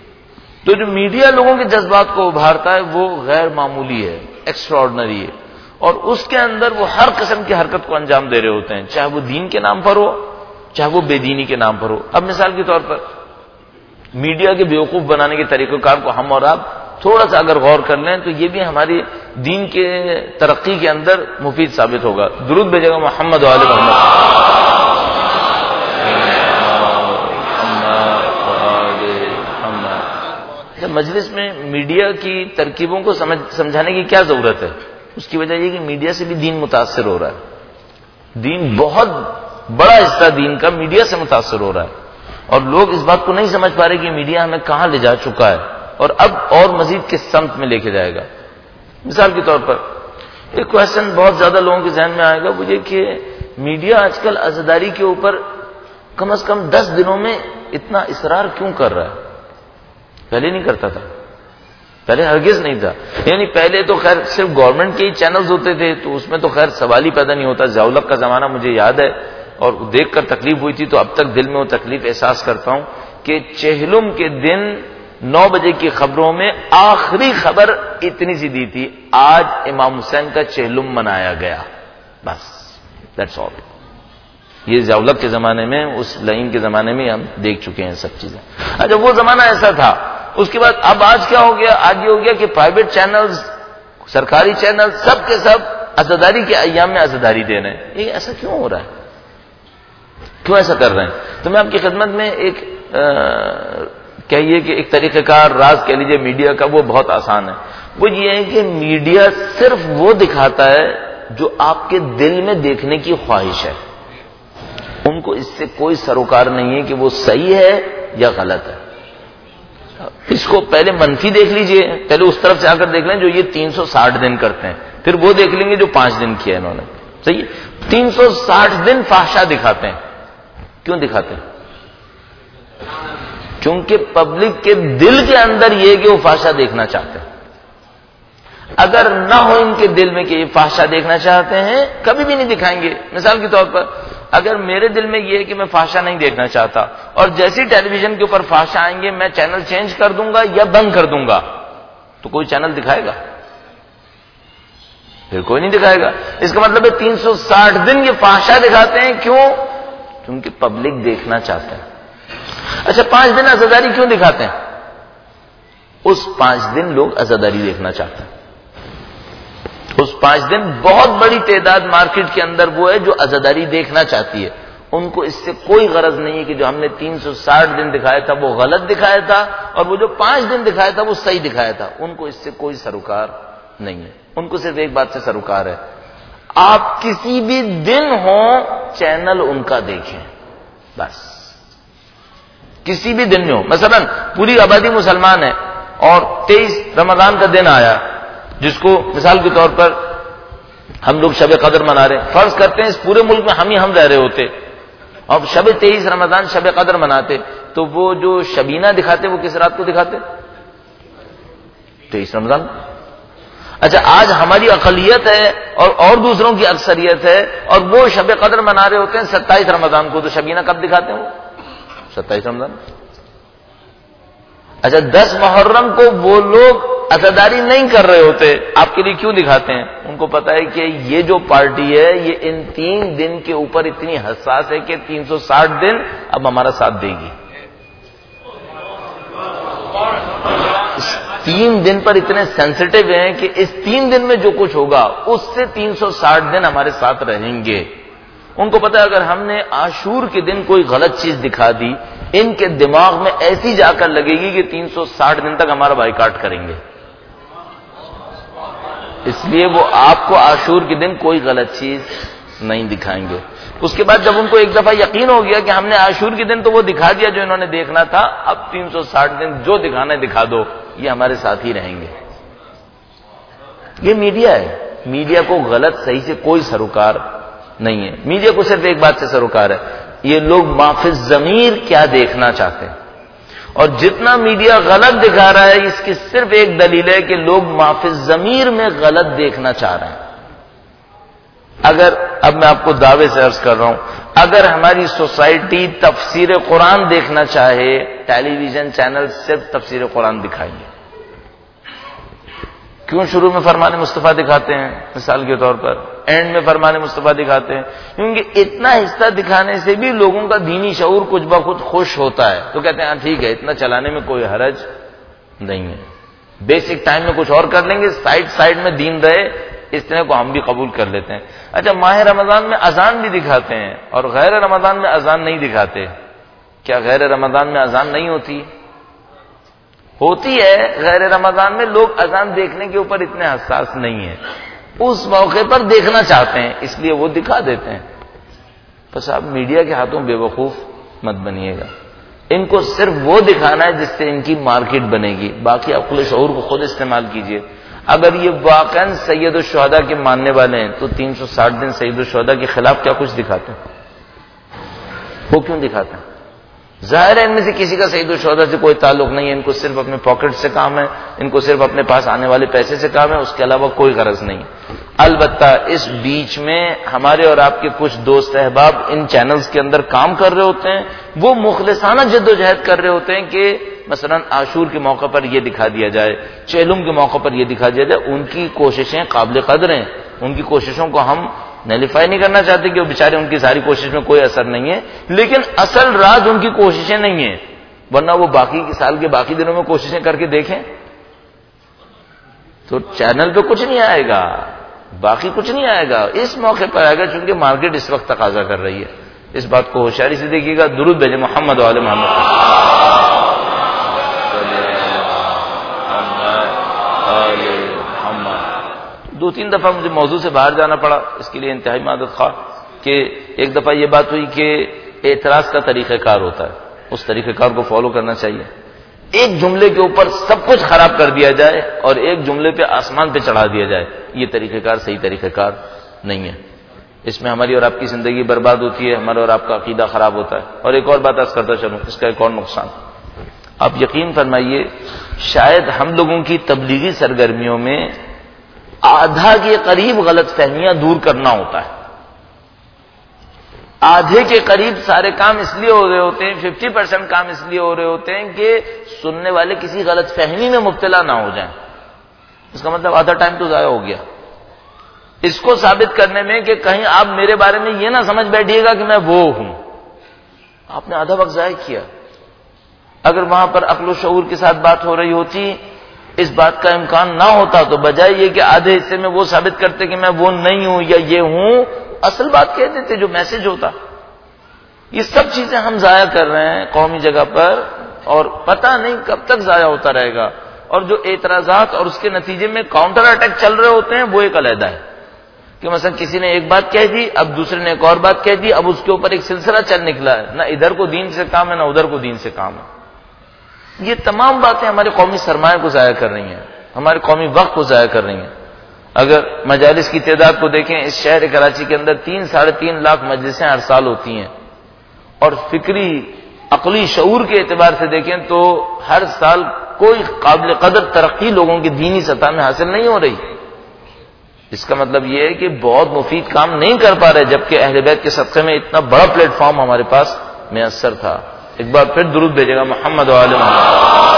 تو جو میڈیا لوگوں کے جذبات کو ابھارتا ہے وہ غیر معمولی ہے, ایکسٹرا آرڈنری ہے, اور اس کے اندر وہ ہر قسم کی حرکت کو انجام دے رہے ہوتے ہیں, چاہے وہ دین کے نام پر ہو, چاہے وہ بے دینی کے نام پر ہو. اب مثال کے طور پر میڈیا کے بیوقوف بنانے کے طریقہ کار کو ہم اور آپ تھوڑا سا اگر غور کر لیں تو یہ بھی ہماری دین کے ترقی کے اندر مفید ثابت ہوگا. درود بھیجے گا محمد و آل محمد. مجلس میں میڈیا کی ترکیبوں کو سمجھ سمجھانے کی کیا ضرورت ہے؟ اس کی وجہ یہ کہ میڈیا سے بھی دین متاثر ہو رہا ہے. دین بہت بڑا حصہ دین کا میڈیا سے متاثر ہو رہا ہے, اور لوگ اس بات کو نہیں سمجھ پا رہے کہ میڈیا ہمیں کہاں لے جا چکا ہے اور اب اور مزید کس سمت میں لے کے جائے گا. مثال کے طور پر ایک کوشچن بہت زیادہ لوگوں کے ذہن میں آئے گا, وہ یہ کہ میڈیا آج کل عزاداری کے اوپر کم از کم دس دنوں میں اتنا اصرار کیوں کر رہا ہے؟ پہلے نہیں کرتا تھا, پہلے ہرگز نہیں تھا. یعنی پہلے تو خیر صرف گورنمنٹ کے ہی چینلز ہوتے تھے, تو اس میں تو خیر سوال ہی پیدا نہیں ہوتا. ضیاء کا زمانہ مجھے یاد ہے, اور دیکھ کر تکلیف ہوئی تھی, تو اب تک دل میں وہ تکلیف احساس کرتا ہوں کہ چہلم کے دن نو بجے کی خبروں میں آخری خبر اتنی سی دی تھی, آج امام حسین کا چہلم منایا گیا, بس دیٹس آل. یہ ضیاء کے زمانے میں, اس لائن کے زمانے میں ہم دیکھ چکے ہیں سب چیزیں. اچھا وہ زمانہ ایسا تھا. اس کے بعد اب آج کیا ہو گیا؟ آج یہ ہو گیا کہ پرائیویٹ چینلز, سرکاری چینل, سب کے سب عزاداری کے ایام میں عزاداری دے رہے ہیں. یہ ایسا کیوں ہو رہا ہے؟ کیوں ایسا کر رہے ہیں؟ تو میں آپ کی خدمت میں ایک کہیے کہ ایک طریقہ کار, راز کہہ لیجیے میڈیا کا, وہ بہت آسان ہے. وہ یہ ہے کہ میڈیا صرف وہ دکھاتا ہے جو آپ کے دل میں دیکھنے کی خواہش ہے. ان کو اس سے کوئی سروکار نہیں ہے کہ وہ صحیح ہے یا غلط ہے. اس کو پہلے منفی دیکھ لیجئے, پہلے اس طرف سے آ کر دیکھ لیں جو یہ تین سو ساٹھ دن کرتے ہیں, پھر وہ دیکھ لیں گے جو پانچ دن کیا انہوں نے. صحیح ہے, تین سو ساٹھ دن فحشا دکھاتے ہیں. کیوں دکھاتے ہیں؟ کیونکہ پبلک کے دل کے اندر یہ کہ وہ فحشا دیکھنا چاہتے ہیں. اگر نہ ہو ان کے دل میں کہ یہ فحشا دیکھنا چاہتے ہیں, کبھی بھی نہیں دکھائیں گے. مثال کے طور پر اگر میرے دل میں یہ ہے کہ میں فحشا نہیں دیکھنا چاہتا, اور جیسے ٹیلی ویژن کے اوپر فحشا آئیں گے میں چینل چینج کر دوں گا یا بند کر دوں گا, تو کوئی چینل دکھائے گا؟ پھر کوئی نہیں دکھائے گا. اس کا مطلب ہے تین سو ساٹھ دن یہ فحشا دکھاتے ہیں. کیوں؟ کیونکہ پبلک دیکھنا چاہتے ہیں. اچھا پانچ دن عزاداری کیوں دکھاتے ہیں؟ اس پانچ دن لوگ عزاداری دیکھنا چاہتے ہیں. اس پانچ دن بہت بڑی تعداد مارکیٹ کے اندر وہ ہے جو عزاداری دیکھنا چاہتی ہے. ان کو اس سے کوئی غرض نہیں ہے کہ جو ہم نے تین سو ساٹھ دن دکھایا تھا وہ غلط دکھایا تھا, اور وہ جو پانچ دن دکھایا تھا وہ صحیح دکھایا تھا. ان کو اس سے کوئی سروکار نہیں ہے. ان کو صرف ایک بات سے سروکار ہے, آپ کسی بھی دن ہو چینل ان کا دیکھیں، بس کسی بھی دن میں ہو. مثلا پوری آبادی مسلمان ہے اور تیئیس رمضان کا دن آیا، جس کو مثال کے طور پر ہم لوگ شب قدر منا رہے ہیں. فرض کرتے ہیں اس پورے ملک میں ہم ہی ہم رہ رہے ہوتے اور شب تیئیس رمضان شب قدر مناتے، تو وہ جو شبینہ دکھاتے وہ کس رات کو دکھاتے؟ تیئیس رمضان. اچھا آج ہماری اقلیت ہے اور اور دوسروں کی اکثریت ہے اور وہ شب قدر منا رہے ہوتے ہیں ستائیس رمضان کو، تو شبینہ کب دکھاتے ہیں وہ؟ ستائیس رمضان. اچھا دس محرم کو وہ لوگ عزاداری نہیں کر رہے ہوتے، آپ کے لیے کیوں دکھاتے ہیں؟ ان کو پتا ہے کہ یہ جو پارٹی ہے یہ ان تین دن کے اوپر اتنی حساس ہے کہ تین سو ساٹھ دن اب ہمارا ساتھ دے گی. اس تین دن پر اتنے سینسٹیو ہیں کہ اس تین دن میں جو کچھ ہوگا اس سے تین سو ساٹھ دن ہمارے ساتھ رہیں گے. ان کو پتا ہے اگر ہم نے عاشور کے دن کوئی غلط چیز دکھا دی، ان کے دماغ میں ایسی جا کر لگے گی کہ تین سو ساٹھ دن تک ہمارا بائیکاٹ کریں گے. اس لیے وہ آپ کو عاشور کے دن کوئی غلط چیز نہیں دکھائیں گے. اس کے بعد جب ان کو ایک دفعہ یقین ہو گیا کہ ہم نے عاشور کے دن تو وہ دکھا دیا جو انہوں نے دیکھنا تھا، اب تین سو ساٹھ دن جو دکھانا ہے دکھا دو، یہ ہمارے ساتھ ہی رہیں گے. یہ میڈیا ہے، میڈیا کو غلط صحیح سے کوئی سروکار نہیں ہے. میڈیا کو صرف ایک بات سے سروکار ہے، یہ لوگ مافی الضمیر کیا دیکھنا چاہتے ہیں. اور جتنا میڈیا غلط دکھا رہا ہے اس کی صرف ایک دلیل ہے کہ لوگ مافی الضمیر میں غلط دیکھنا چاہ رہے ہیں. اگر اب میں آپ کو دعوے سے عرض کر رہا ہوں، اگر ہماری سوسائٹی تفسیر قرآن دیکھنا چاہے، ٹیلی ویژن چینل صرف تفسیر قرآن دکھائیں گے. کیوں شروع میں فرمان مصطفیٰ دکھاتے ہیں؟ مثال کے طور پر اینڈ میں فرمان مصطفیٰ دکھاتے ہیں کیونکہ اتنا حصہ دکھانے سے بھی لوگوں کا دینی شعور کچھ بخود خوش ہوتا ہے، تو کہتے ہیں ہاں ٹھیک ہے اتنا چلانے میں کوئی حرج نہیں ہے، بیسک ٹائم میں کچھ اور کر لیں گے، سائڈ سائڈ میں دین رہے، اس طرح کو ہم بھی قبول کر لیتے ہیں. اچھا ماہ رمضان میں اذان بھی دکھاتے ہیں اور غیر رمضان میں اذان نہیں دکھاتے. کیا غیر رمضان میں اذان نہیں ہوتی؟ ہوتی ہے. غیر رمضان میں لوگ اذان دیکھنے کے اوپر اتنے حساس نہیں ہیں، اس موقع پر دیکھنا چاہتے ہیں اس لیے وہ دکھا دیتے ہیں. بس آپ میڈیا کے ہاتھوں بے وقوف مت بنیے گا. ان کو صرف وہ دکھانا ہے جس سے ان کی مارکیٹ بنے گی، باقی عقل شعور کو خود استعمال کیجئے. اگر یہ واقعاً سید الشہداء کے ماننے والے ہیں تو تین سو ساٹھ دن سید الشہداء کے خلاف کیا کچھ دکھاتے ہیں؟ وہ کیوں دکھاتے ہیں؟ ظاہر ہے ان میں سے کسی کا سید الشہداء سے کوئی تعلق نہیں ہے، ان کو صرف اپنے پاکٹ سے کام ہے، ان کو صرف اپنے پاس آنے والے پیسے سے کام ہے، اس کے علاوہ کوئی غرض نہیں. البتہ اس بیچ میں ہمارے اور آپ کے کچھ دوست احباب ان چینلز کے اندر کام کر رہے ہوتے ہیں، وہ مخلصانہ جد و جہد کر رہے ہوتے ہیں کہ مثلا عاشور کے موقع پر یہ دکھا دیا جائے، چہلم کے موقع پر یہ دکھا دیا جائے. ان کی کوششیں قابل قدر ہیں، ان کی کوششوں کو ہم نیلیفائی نہیں کرنا چاہتے کہ وہ بیچارے ان کی ساری کوشش میں کوئی اثر نہیں ہے، لیکن اصل راز ان کی کوششیں نہیں ہیں. ورنہ وہ باقی سال کے باقی دنوں میں کوششیں کر کے دیکھیں تو چینل پہ کچھ نہیں آئے گا، باقی کچھ نہیں آئے گا. اس موقع پر آئے گا چونکہ مارکیٹ اس وقت تقاضا کر رہی ہے. اس بات کو ہوشیاری سے دیکھیے گا. درود بھیجیں محمد وعلی محمد. دو تین دفعہ مجھے موضوع سے باہر جانا پڑا، اس کے لیے انتہائی معذرت خواہ. کہ ایک دفعہ یہ بات ہوئی کہ اعتراض کا طریقہ کار ہوتا ہے، اس طریقہ کار کو فالو کرنا چاہیے. ایک جملے کے اوپر سب کچھ خراب کر دیا جائے اور ایک جملے پہ آسمان پہ چڑھا دیا جائے، یہ طریقہ کار صحیح طریقہ کار نہیں ہے. اس میں ہماری اور آپ کی زندگی برباد ہوتی ہے، ہمارا اور آپ کا عقیدہ خراب ہوتا ہے. اور ایک اور بات عرض کرتا چلوں، اس کا ایک اور نقصان آپ یقین فرمائیے، شاید ہم لوگوں کی تبلیغی سرگرمیوں میں آدھا کے قریب غلط فہمیاں دور کرنا ہوتا ہے. آدھے کے قریب سارے کام اس لیے ہو رہے ہوتے ہیں، ففٹی پرسینٹ کام اس لیے ہو رہے ہوتے ہیں کہ سننے والے کسی غلط فہمی میں مبتلا نہ ہو جائیں. اس کا مطلب آدھا ٹائم تو ضائع ہو گیا اس کو ثابت کرنے میں کہ کہیں آپ میرے بارے میں یہ نہ سمجھ بیٹھیے گا کہ میں وہ ہوں. آپ نے آدھا وقت ضائع کیا. اگر وہاں پر عقل و شعور کے ساتھ بات ہو رہی ہوتی، اس بات کا امکان نہ ہوتا، تو بجائے یہ کہ آدھے حصے میں وہ ثابت کرتے کہ میں وہ نہیں ہوں یا یہ ہوں، اصل بات کہہ دیتے جو میسج ہوتا. یہ سب چیزیں ہم ضائع کر رہے ہیں قومی جگہ پر اور پتہ نہیں کب تک ضائع ہوتا رہے گا. اور جو اعتراضات اور اس کے نتیجے میں کاؤنٹر اٹیک چل رہے ہوتے ہیں وہ ایک علیحدہ ہے. کہ مثلا کسی نے ایک بات کہہ دی، اب دوسرے نے ایک اور بات کہہ دی، اب اس کے اوپر ایک سلسلہ چل نکلا ہے، نہ ادھر کو دین سے کام ہے نہ ادھر کو دین سے کام ہے۔ یہ تمام باتیں ہمارے قومی سرمایہ کو ضائع کر رہی ہیں، ہمارے قومی وقت کو ضائع کر رہی ہیں۔ اگر مجالس کی تعداد کو دیکھیں، اس شہر کراچی کے اندر تین ساڑھے تین لاکھ مجلسیں ہر سال ہوتی ہیں، اور فکری عقلی شعور کے اعتبار سے دیکھیں تو ہر سال کوئی قابل قدر ترقی لوگوں کی دینی سطح میں حاصل نہیں ہو رہی۔ اس کا مطلب یہ ہے کہ بہت مفید کام نہیں کر پا رہے، جبکہ اہل بیت کے صدقے میں اتنا بڑا پلیٹ فارم ہمارے پاس میسر تھا۔ ایک بار پھر درود بھیجے گا محمد و آل محمد۔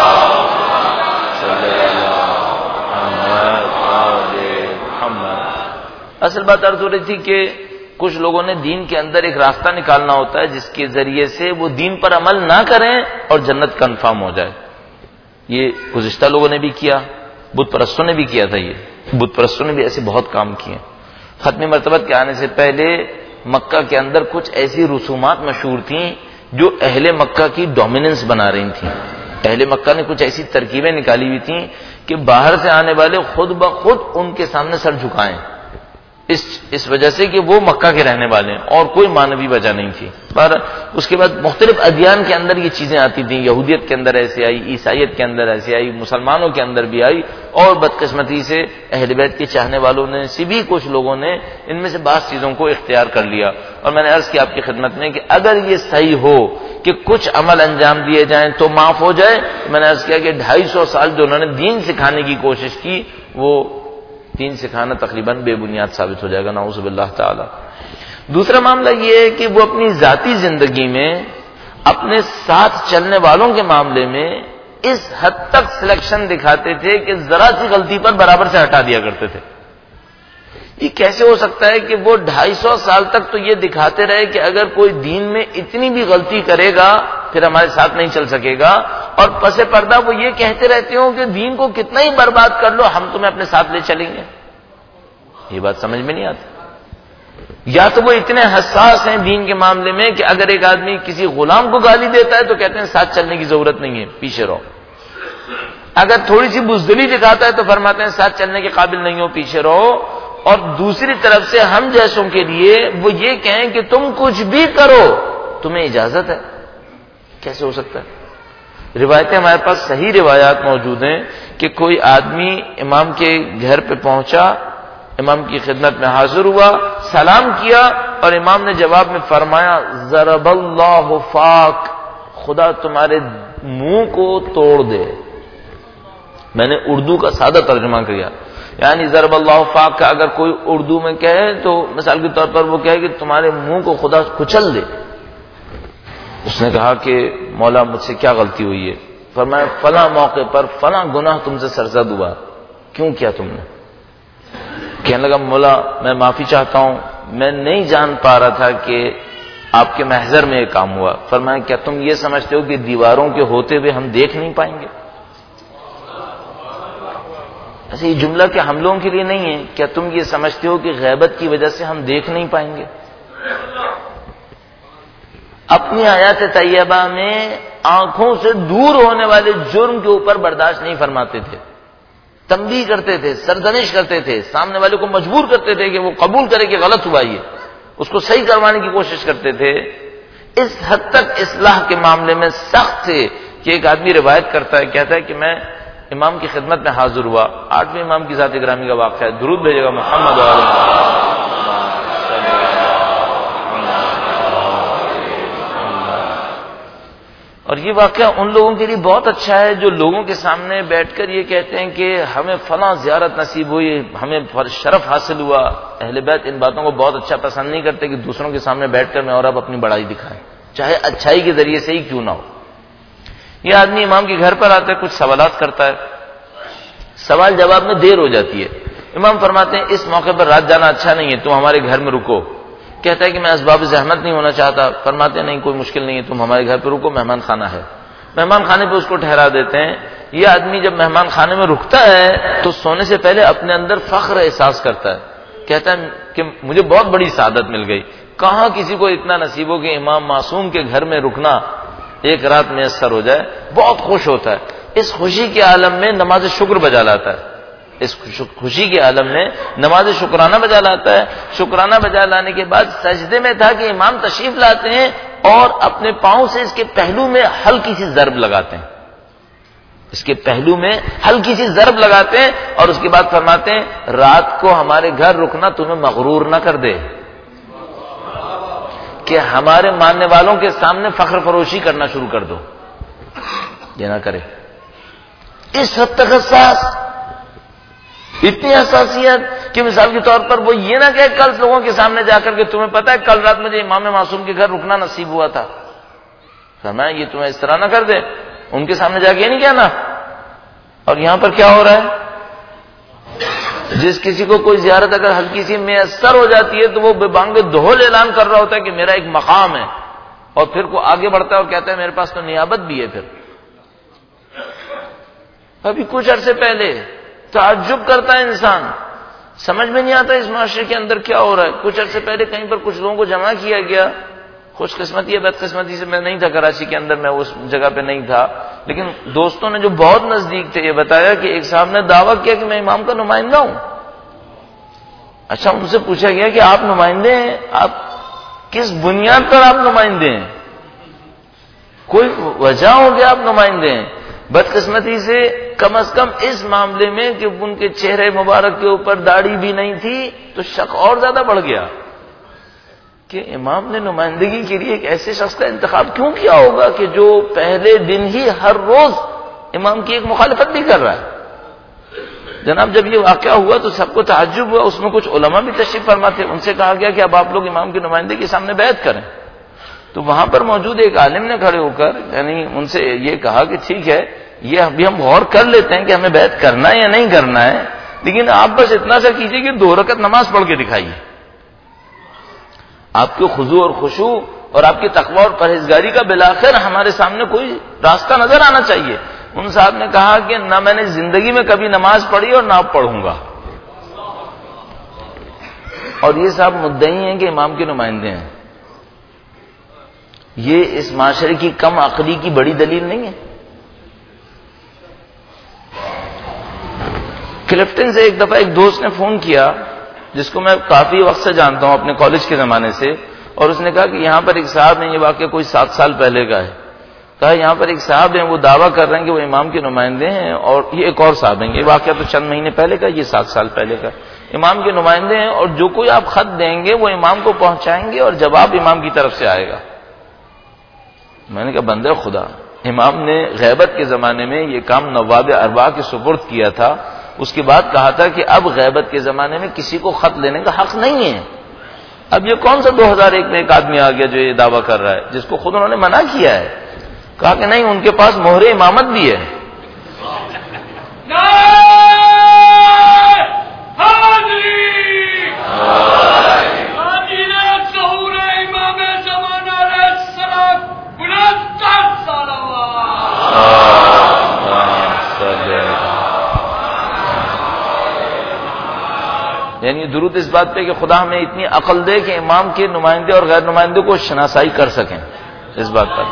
اصل بات عرض ہو رہی تھی کہ کچھ لوگوں نے دین کے اندر ایک راستہ نکالنا ہوتا ہے جس کے ذریعے سے وہ دین پر عمل نہ کریں اور جنت کنفرم ہو جائے۔ یہ گزشتہ لوگوں نے بھی کیا، بت پرستوں نے بھی کیا تھا، یہ بت پرستوں نے بھی ایسے بہت کام کیے۔ ختم مرتبت کے آنے سے پہلے مکہ کے اندر کچھ ایسی رسومات مشہور تھیں جو اہل مکہ کی ڈومیننس بنا رہی تھیں۔ اہل مکہ نے کچھ ایسی ترکیبیں نکالی ہوئی تھیں کہ باہر سے آنے والے خود بخود ان کے سامنے سر جھکائیں، اس اس وجہ سے کہ وہ مکہ کے رہنے والے ہیں اور کوئی مانوی وجہ نہیں تھی۔ پر اس کے بعد مختلف ادیان کے اندر یہ چیزیں آتی تھیں، یہودیت کے اندر ایسے آئی، عیسائیت کے اندر ایسے آئی، مسلمانوں کے اندر بھی آئی، اور بدقسمتی سے اہل بیت کے چاہنے والوں نے سے بھی کچھ لوگوں نے ان میں سے بعض چیزوں کو اختیار کر لیا۔ اور میں نے عرض کیا آپ کی خدمت میں کہ اگر یہ صحیح ہو کہ کچھ عمل انجام دیے جائیں تو معاف ہو جائے، میں نے عرض کیا کہ ڈھائی سو سال جو انہوں نے دین سکھانے کی کوشش کی وہ دین سکھانا تقریباً بے بنیاد ثابت ہو جائے گا، نعوذ باللہ تعالی۔ دوسرا معاملہ یہ ہے کہ وہ اپنی ذاتی زندگی میں اپنے ساتھ چلنے والوں کے معاملے میں اس حد تک سلیکشن دکھاتے تھے کہ ذرا سی غلطی پر برابر سے ہٹا دیا کرتے تھے۔ یہ کیسے ہو سکتا ہے کہ وہ ڈھائی سو سال تک تو یہ دکھاتے رہے کہ اگر کوئی دین میں اتنی بھی غلطی کرے گا پھر ہمارے ساتھ نہیں چل سکے گا، اور پس پردہ وہ یہ کہتے رہتے ہوں کہ دین کو کتنا ہی برباد کر لو ہم تمہیں اپنے ساتھ لے چلیں گے۔ یہ بات سمجھ میں نہیں آتی۔ یا تو وہ اتنے حساس ہیں دین کے معاملے میں کہ اگر ایک آدمی کسی غلام کو گالی دیتا ہے تو کہتے ہیں ساتھ چلنے کی ضرورت نہیں ہے، پیچھے رہو۔ اگر تھوڑی سی بزدلی دکھاتا ہے تو فرماتے ہیں ساتھ چلنے کے قابل نہیں ہو، پیچھے رہو۔ اور دوسری طرف سے ہم جیسوں کے لیے وہ یہ کہیں کہ تم کچھ بھی کرو، تمہیں اجازت ہے۔ کیسے ہو سکتا ہے؟ روایتیں ہمارے پاس صحیح روایات موجود ہیں کہ کوئی آدمی امام کے گھر پہ پہنچا، امام کی خدمت میں حاضر ہوا، سلام کیا، اور امام نے جواب میں فرمایا ضرب اللہ فاک، خدا تمہارے منہ کو توڑ دے۔ میں نے اردو کا سادہ ترجمہ کیا، یعنی ضرب اللہ فاک کا اگر کوئی اردو میں کہے تو مثال کے طور پر وہ کہے کہ تمہارے منہ کو خدا کچل دے۔ اس نے کہا کہ مولا مجھ سے کیا غلطی ہوئی ہے؟ فرمایا فلاں موقع پر فلاں گناہ تم سے سرزد ہوا، کیوں کیا تم نے؟ کہنے لگا مولا میں معافی چاہتا ہوں، میں نہیں جان پا رہا تھا کہ آپ کے محضر میں یہ کام ہوا۔ فرمایا کیا تم یہ سمجھتے ہو کہ دیواروں کے ہوتے ہوئے ہم دیکھ نہیں پائیں گے؟ ایسے یہ جملہ کہ ہم لوگوں کے لیے نہیں ہے، کیا تم یہ سمجھتے ہو کہ غیبت کی وجہ سے ہم دیکھ نہیں پائیں گے؟ اپنی حیات طیبہ میں آنکھوں سے دور ہونے والے جرم کے اوپر برداشت نہیں فرماتے تھے، تنبیہ کرتے تھے، سرزنش کرتے تھے، سامنے والے کو مجبور کرتے تھے کہ وہ قبول کرے کہ غلط ہوا، یہ اس کو صحیح کروانے کی کوشش کرتے تھے۔ اس حد تک اصلاح کے معاملے میں سخت تھے کہ ایک آدمی روایت کرتا ہے، کہتا ہے کہ میں امام کی خدمت میں حاضر ہوا، آٹھویں امام کی ذات گرامی کا واقعہ ہے، درود بھیجے گا محمد و آل محمد۔ اور یہ واقعہ ان لوگوں کے لیے بہت اچھا ہے جو لوگوں کے سامنے بیٹھ کر یہ کہتے ہیں کہ ہمیں فلاں زیارت نصیب ہوئی، ہمیں شرف حاصل ہوا۔ اہل بیت ان باتوں کو بہت اچھا پسند نہیں کرتے کہ دوسروں کے سامنے بیٹھ کر میں اور اب اپنی بڑائی دکھائیں، چاہے اچھائی کے ذریعے سے ہی کیوں نہ ہو۔ یہ آدمی امام کے گھر پر آتا ہے، کچھ سوالات کرتا ہے، سوال جواب میں دیر ہو جاتی ہے۔ امام فرماتے ہیں اس موقع پر رات جانا اچھا نہیں ہے، تم ہمارے گھر میں رکو۔ کہتا ہے کہ میں اسباب زحمت نہیں ہونا چاہتا۔ فرماتے ہیں نہیں کوئی مشکل نہیں ہے، تم ہمارے گھر پہ رکو، مہمان خانہ ہے۔ مہمان خانے پہ اس کو ٹھہرا دیتے ہیں۔ یہ آدمی جب مہمان خانے میں رکتا ہے تو سونے سے پہلے اپنے اندر فخر احساس کرتا ہے، کہتا ہے کہ مجھے بہت بڑی سعادت مل گئی۔ کہاں کسی کو اتنا نصیب ہو کہ امام معصوم کے گھر میں رکنا ایک رات میسر ہو جائے، بہت خوش ہوتا ہے۔ اس خوشی کے عالم میں نماز شکر بجا لاتا ہے، اس خوشی کے عالم میں نماز شکرانہ بجا لاتا ہے. شکرانہ بجا لانے کے بعد سجدے میں تھا کہ امام تشریف لاتے ہیں اور اپنے پاؤں سے اس کے پہلو میں ہلکی سی ضرب لگاتے ہیں, اس کے پہلو میں ہلکی سی ضرب لگاتے ہیں اور اس کے بعد فرماتے ہیں رات کو ہمارے گھر رکنا تمہیں مغرور نہ کر دے کہ ہمارے ماننے والوں کے سامنے فخر فروشی کرنا شروع کر دو, یہ نہ کرے. اس حد تک حساس, اتنی حساسیت کہ مثال کے طور پر وہ یہ نہ کہے کل لوگوں کے سامنے جا کر کے تمہیں پتا ہے کل رات مجھے امام معصوم کے گھر رکنا نصیب ہوا تھا, فرمایا یہ تمہیں اس طرح نہ کر دے, ان کے سامنے جا کے یہ نہیں کہنا. اور یہاں پر کیا ہو رہا ہے, جس کسی کو کوئی زیارت اگر ہلکی سی میسر ہو جاتی ہے تو وہ بے بانگ دہل اعلان کر رہا ہوتا ہے کہ میرا ایک مقام ہے, اور پھر کو آگے بڑھتا ہے اور کہتا ہے میرے پاس تو نیابت بھی ہے. پھر ابھی کچھ عرصے پہلے تعجب کرتا ہے انسان, سمجھ میں نہیں آتا اس معاشرے کے اندر کیا ہو رہا ہے. کچھ عرصے پہلے کہیں پر کچھ لوگوں کو جمع کیا گیا, خوش قسمتی یا بد قسمتی سے میں نہیں تھا کراچی کے اندر, میں اس جگہ پہ نہیں تھا, لیکن دوستوں نے جو بہت نزدیک تھے یہ بتایا کہ ایک صاحب نے دعویٰ کیا کہ میں امام کا نمائندہ ہوں. اچھا ان سے پوچھا گیا کہ آپ نمائندے ہیں, آپ کس بنیاد پر آپ نمائندے ہیں, کوئی وجہ ہو کہ آپ نمائندے ہیں. بدقسمتی سے کم از کم اس معاملے میں کہ ان کے چہرے مبارک کے اوپر داڑھی بھی نہیں تھی تو شک اور زیادہ بڑھ گیا کہ امام نے نمائندگی کے لیے ایک ایسے شخص کا انتخاب کیوں کیا ہوگا کہ جو پہلے دن ہی ہر روز امام کی ایک مخالفت بھی کر رہا ہے. جناب جب یہ واقعہ ہوا تو سب کو تعجب ہوا, اس میں کچھ علماء بھی تشریف فرما تھے, ان سے کہا گیا کہ اب آپ لوگ امام کی نمائندگی کے سامنے بیعت کریں. تو وہاں پر موجود ایک عالم نے کھڑے ہو کر یعنی ان سے یہ کہا کہ ٹھیک ہے یہ ابھی ہم غور کر لیتے ہیں کہ ہمیں بیعت کرنا ہے یا نہیں کرنا ہے, لیکن آپ بس اتنا سا کیجیے کہ دو رکعت نماز پڑھ کے دکھائیے. آپ کے خضوع اور خشوع اور آپ کی تقوی اور پرہیزگاری کا بالآخر ہمارے سامنے کوئی راستہ نظر آنا چاہیے. ان صاحب نے کہا کہ نہ میں نے زندگی میں کبھی نماز پڑھی اور نہ اب پڑھوں گا, اور یہ صاحب مدعی ہیں کہ امام کے نمائندے ہیں. یہ اس معاشرے کی کم عقلی کی بڑی دلیل نہیں ہے. کلفٹن سے ایک دفعہ ایک دوست نے فون کیا جس کو میں کافی وقت سے جانتا ہوں اپنے کالج کے زمانے سے, اور اس نے کہا کہ یہاں پر ایک صاحب ہیں, یہ واقعہ کوئی سات سال پہلے کا ہے, کہا یہاں پر ایک صاحب ہیں وہ دعویٰ کر رہے ہیں کہ وہ امام کے نمائندے ہیں, اور یہ ایک اور صاحب ہیں, یہ واقعہ تو چند مہینے پہلے کا, یہ سات سال پہلے کا, امام کے نمائندے ہیں, اور جو کوئی آپ خط دیں گے وہ امام کو پہنچائیں گے اور جواب امام کی طرف سے آئے گا. میں نے کہا بندے خدا, امام نے غیبت کے زمانے میں یہ کام نواب اربعہ کے سپرد کیا تھا, اس کے بعد کہا تھا کہ اب غیبت کے زمانے میں کسی کو خط لینے کا حق نہیں ہے. اب یہ کون سا دو ہزار ایک میں ایک آدمی آ گیا جو یہ دعویٰ کر رہا ہے, جس کو خود انہوں نے منع کیا ہے, کہا کہ نہیں ان کے پاس مہر امامت بھی ہے. یعنی درود اس بات پہ کہ خدا ہمیں اتنی عقل دے کہ امام کے نمائندے اور غیر نمائندے کو شناسائی کر سکیں اس بات پر.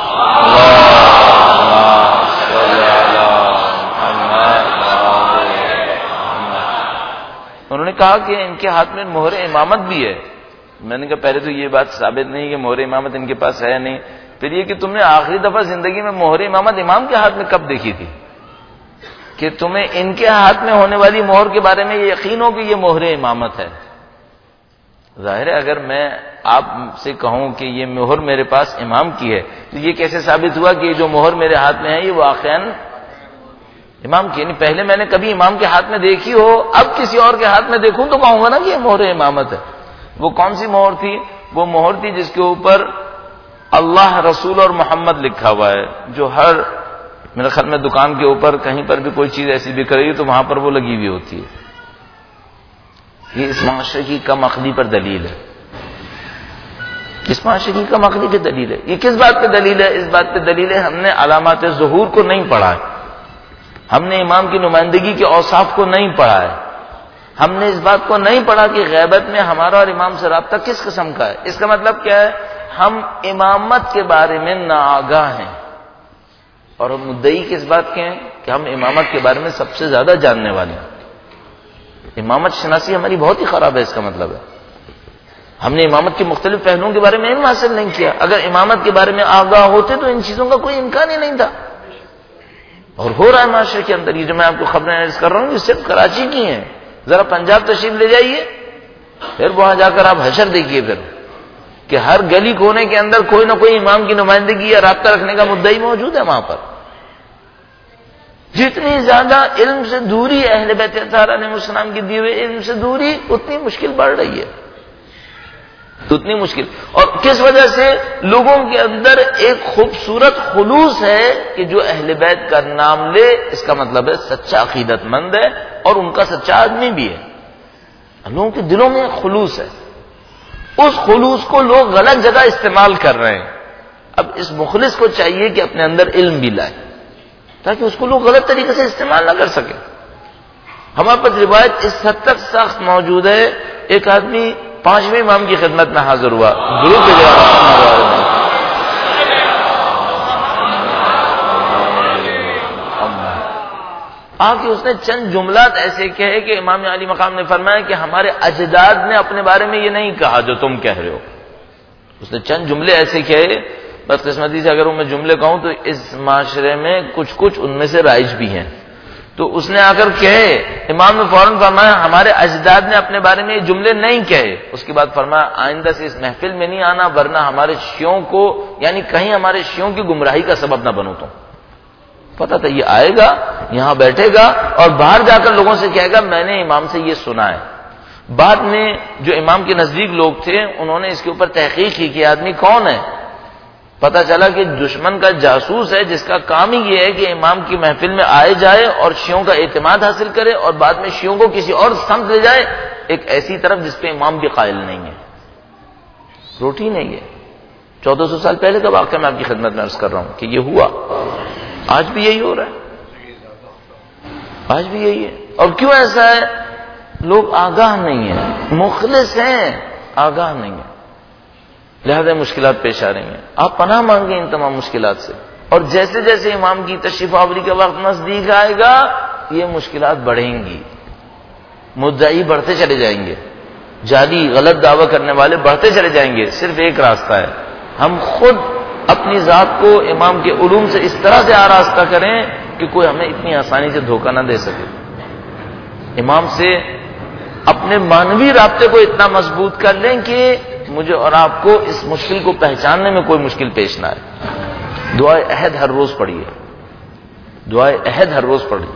انہوں نے کہا کہ ان کے ہاتھ میں مہر امامت بھی ہے. میں نے کہا پہلے تو یہ بات ثابت نہیں کہ مہر امامت ان کے پاس ہے نہیں, پھر یہ کہ تم نے آخری دفعہ زندگی میں مہر امامت امام کے ہاتھ میں کب دیکھی تھی کہ تمہیں ان کے ہاتھ میں ہونے والی مہر کے بارے میں یہ یقین ہو کہ یہ مہر امامت ہے. ظاہر ہے اگر میں آپ سے کہوں کہ یہ مہر میرے پاس امام کی ہے تو یہ کیسے ثابت ہوا کہ یہ جو مہر میرے ہاتھ میں ہے یہ واقعاً امام کی, یعنی پہلے میں نے کبھی امام کے ہاتھ میں دیکھی ہو, اب کسی اور کے ہاتھ میں دیکھوں تو کہوں گا نا کہ یہ مہر امامت ہے. وہ کون سی مہر تھی؟ وہ مہر تھی جس کے اوپر اللہ رسول اور محمد لکھا ہوا ہے, جو ہر میرے خیال میں دکان کے اوپر کہیں پر بھی کوئی چیز ایسی بک رہی ہے تو وہاں پر وہ لگی ہوئی ہوتی ہے. یہ اس معاشرے کی کم عقلی پر دلیل ہے, اس معاشرے کی کم عقلی پہ دلیل ہے. یہ کس بات پہ دلیل ہے؟ اس بات پہ دلیل ہے ہم نے علامات ظہور کو نہیں پڑھا ہے, ہم نے امام کی نمائندگی کے اوصاف کو نہیں پڑھا ہے, ہم نے اس بات کو نہیں پڑھا کہ غیبت میں ہمارا اور امام سے رابطہ کس قسم کا ہے. اس کا مطلب کیا ہے؟ ہم امامت کے بارے میں ناآگاہ ہیں, اور ہم مدعی کس بات کے ہیں کہ ہم امامت کے بارے میں سب سے زیادہ جاننے والے ہیں. امامت شناسی ہماری بہت ہی خراب ہے، اس کا مطلب ہے ہم نے امامت کے مختلف پہلوؤں کے بارے میں علم حاصل نہیں کیا. اگر امامت کے بارے میں آگاہ ہوتے تو ان چیزوں کا کوئی امکان ہی نہیں تھا. اور ہو رہا ہے معاشرے کے اندر. یہ جو میں آپ کو خبریں عرض کر رہا ہوں یہ صرف کراچی کی ہیں. ذرا پنجاب تشریف لے جائیے، پھر وہاں جا کر آپ حشر دیکھیے پھر کہ ہر گلی کونے کے اندر کوئی نہ کوئی امام کی نمائندگی یا رابطہ رکھنے کا مدعی موجود ہے وہاں پر. جتنی زیادہ علم سے دوری اہل بیت اطہار علیہ السلام کی دیے ہوئے علم سے دوری اتنی مشکل بڑھ رہی ہے، اتنی مشکل. اور کس وجہ سے؟ لوگوں کے اندر ایک خوبصورت خلوص ہے کہ جو اہل بیت کا نام لے اس کا مطلب ہے سچا عقیدت مند ہے اور ان کا سچا آدمی بھی ہے. لوگوں کے دلوں میں خلوص ہے، اس خلوص کو لوگ غلط جگہ استعمال کر رہے ہیں. اب اس مخلص کو چاہیے کہ اپنے اندر علم بھی لائے تاکہ اس کو لوگ غلط طریقے سے استعمال نہ کر سکیں. ہمارے پاس روایت اس حد تک سخت موجود ہے، ایک آدمی پانچویں امام کی خدمت میں حاضر ہوا، درود بھیجا آ کے اس نے چند جملات ایسے کہے کہ امام علی مقام نے فرمایا کہ ہمارے اجداد نے اپنے بارے میں یہ نہیں کہا جو تم کہہ رہے ہو. اس نے چند جملے ایسے کہے، بس قسمتی سے اگر میں جملے کہوں تو اس معاشرے میں کچھ کچھ ان میں سے رائج بھی ہیں. تو اس نے آ کر کہے، امام نے فوراً فرمایا ہمارے اجداد نے اپنے بارے میں یہ جملے نہیں کہے. اس کے بعد فرمایا آئندہ سے اس محفل میں نہیں آنا ورنہ ہمارے شیعوں کو یعنی کہیں ہمارے شیعوں کی گمراہی کا سبب نہ بنو. تم پتہ تھا یہ آئے گا یہاں بیٹھے گا اور باہر جا کر لوگوں سے کہے گا میں نے امام سے یہ سنا ہے. بعد میں جو امام کے نزدیک لوگ تھے انہوں نے اس کے اوپر تحقیق کی کہ آدمی کون ہے. پتہ چلا کہ دشمن کا جاسوس ہے جس کا کام ہی یہ ہے کہ امام کی محفل میں آئے جائے اور شیعوں کا اعتماد حاصل کرے اور بعد میں شیعوں کو کسی اور سمت لے جائے ایک ایسی طرف جس پہ امام بھی قائل نہیں ہے. روٹین ہے یہ. چودہ سو سال پہلے کا واقعہ میں آپ کی خدمت میں عرض کر رہا ہوں کہ یہ ہوا. آج بھی یہی ہو رہا ہے، آج بھی یہی ہے. اور کیوں ایسا ہے؟ لوگ آگاہ نہیں ہیں، مخلص ہیں آگاہ نہیں ہیں، لہذا مشکلات پیش آ رہی ہیں. آپ پناہ مانگیں ان تمام مشکلات سے. اور جیسے جیسے امام کی تشریف آوری کا وقت نزدیک آئے گا یہ مشکلات بڑھیں گی، مدعی بڑھتے چلے جائیں گے، جعلی غلط دعویٰ کرنے والے بڑھتے چلے جائیں گے. صرف ایک راستہ ہے، ہم خود اپنی ذات کو امام کے علوم سے اس طرح سے آراستہ کریں کہ کوئی ہمیں اتنی آسانی سے دھوکہ نہ دے سکے. امام سے اپنے مانوی رابطے کو اتنا مضبوط کر لیں کہ مجھے اور آپ کو اس مشکل کو پہچاننے میں کوئی مشکل پیش نہ آئے. دعائے عہد ہر روز پڑھیے، دعائے عہد ہر روز پڑھیے.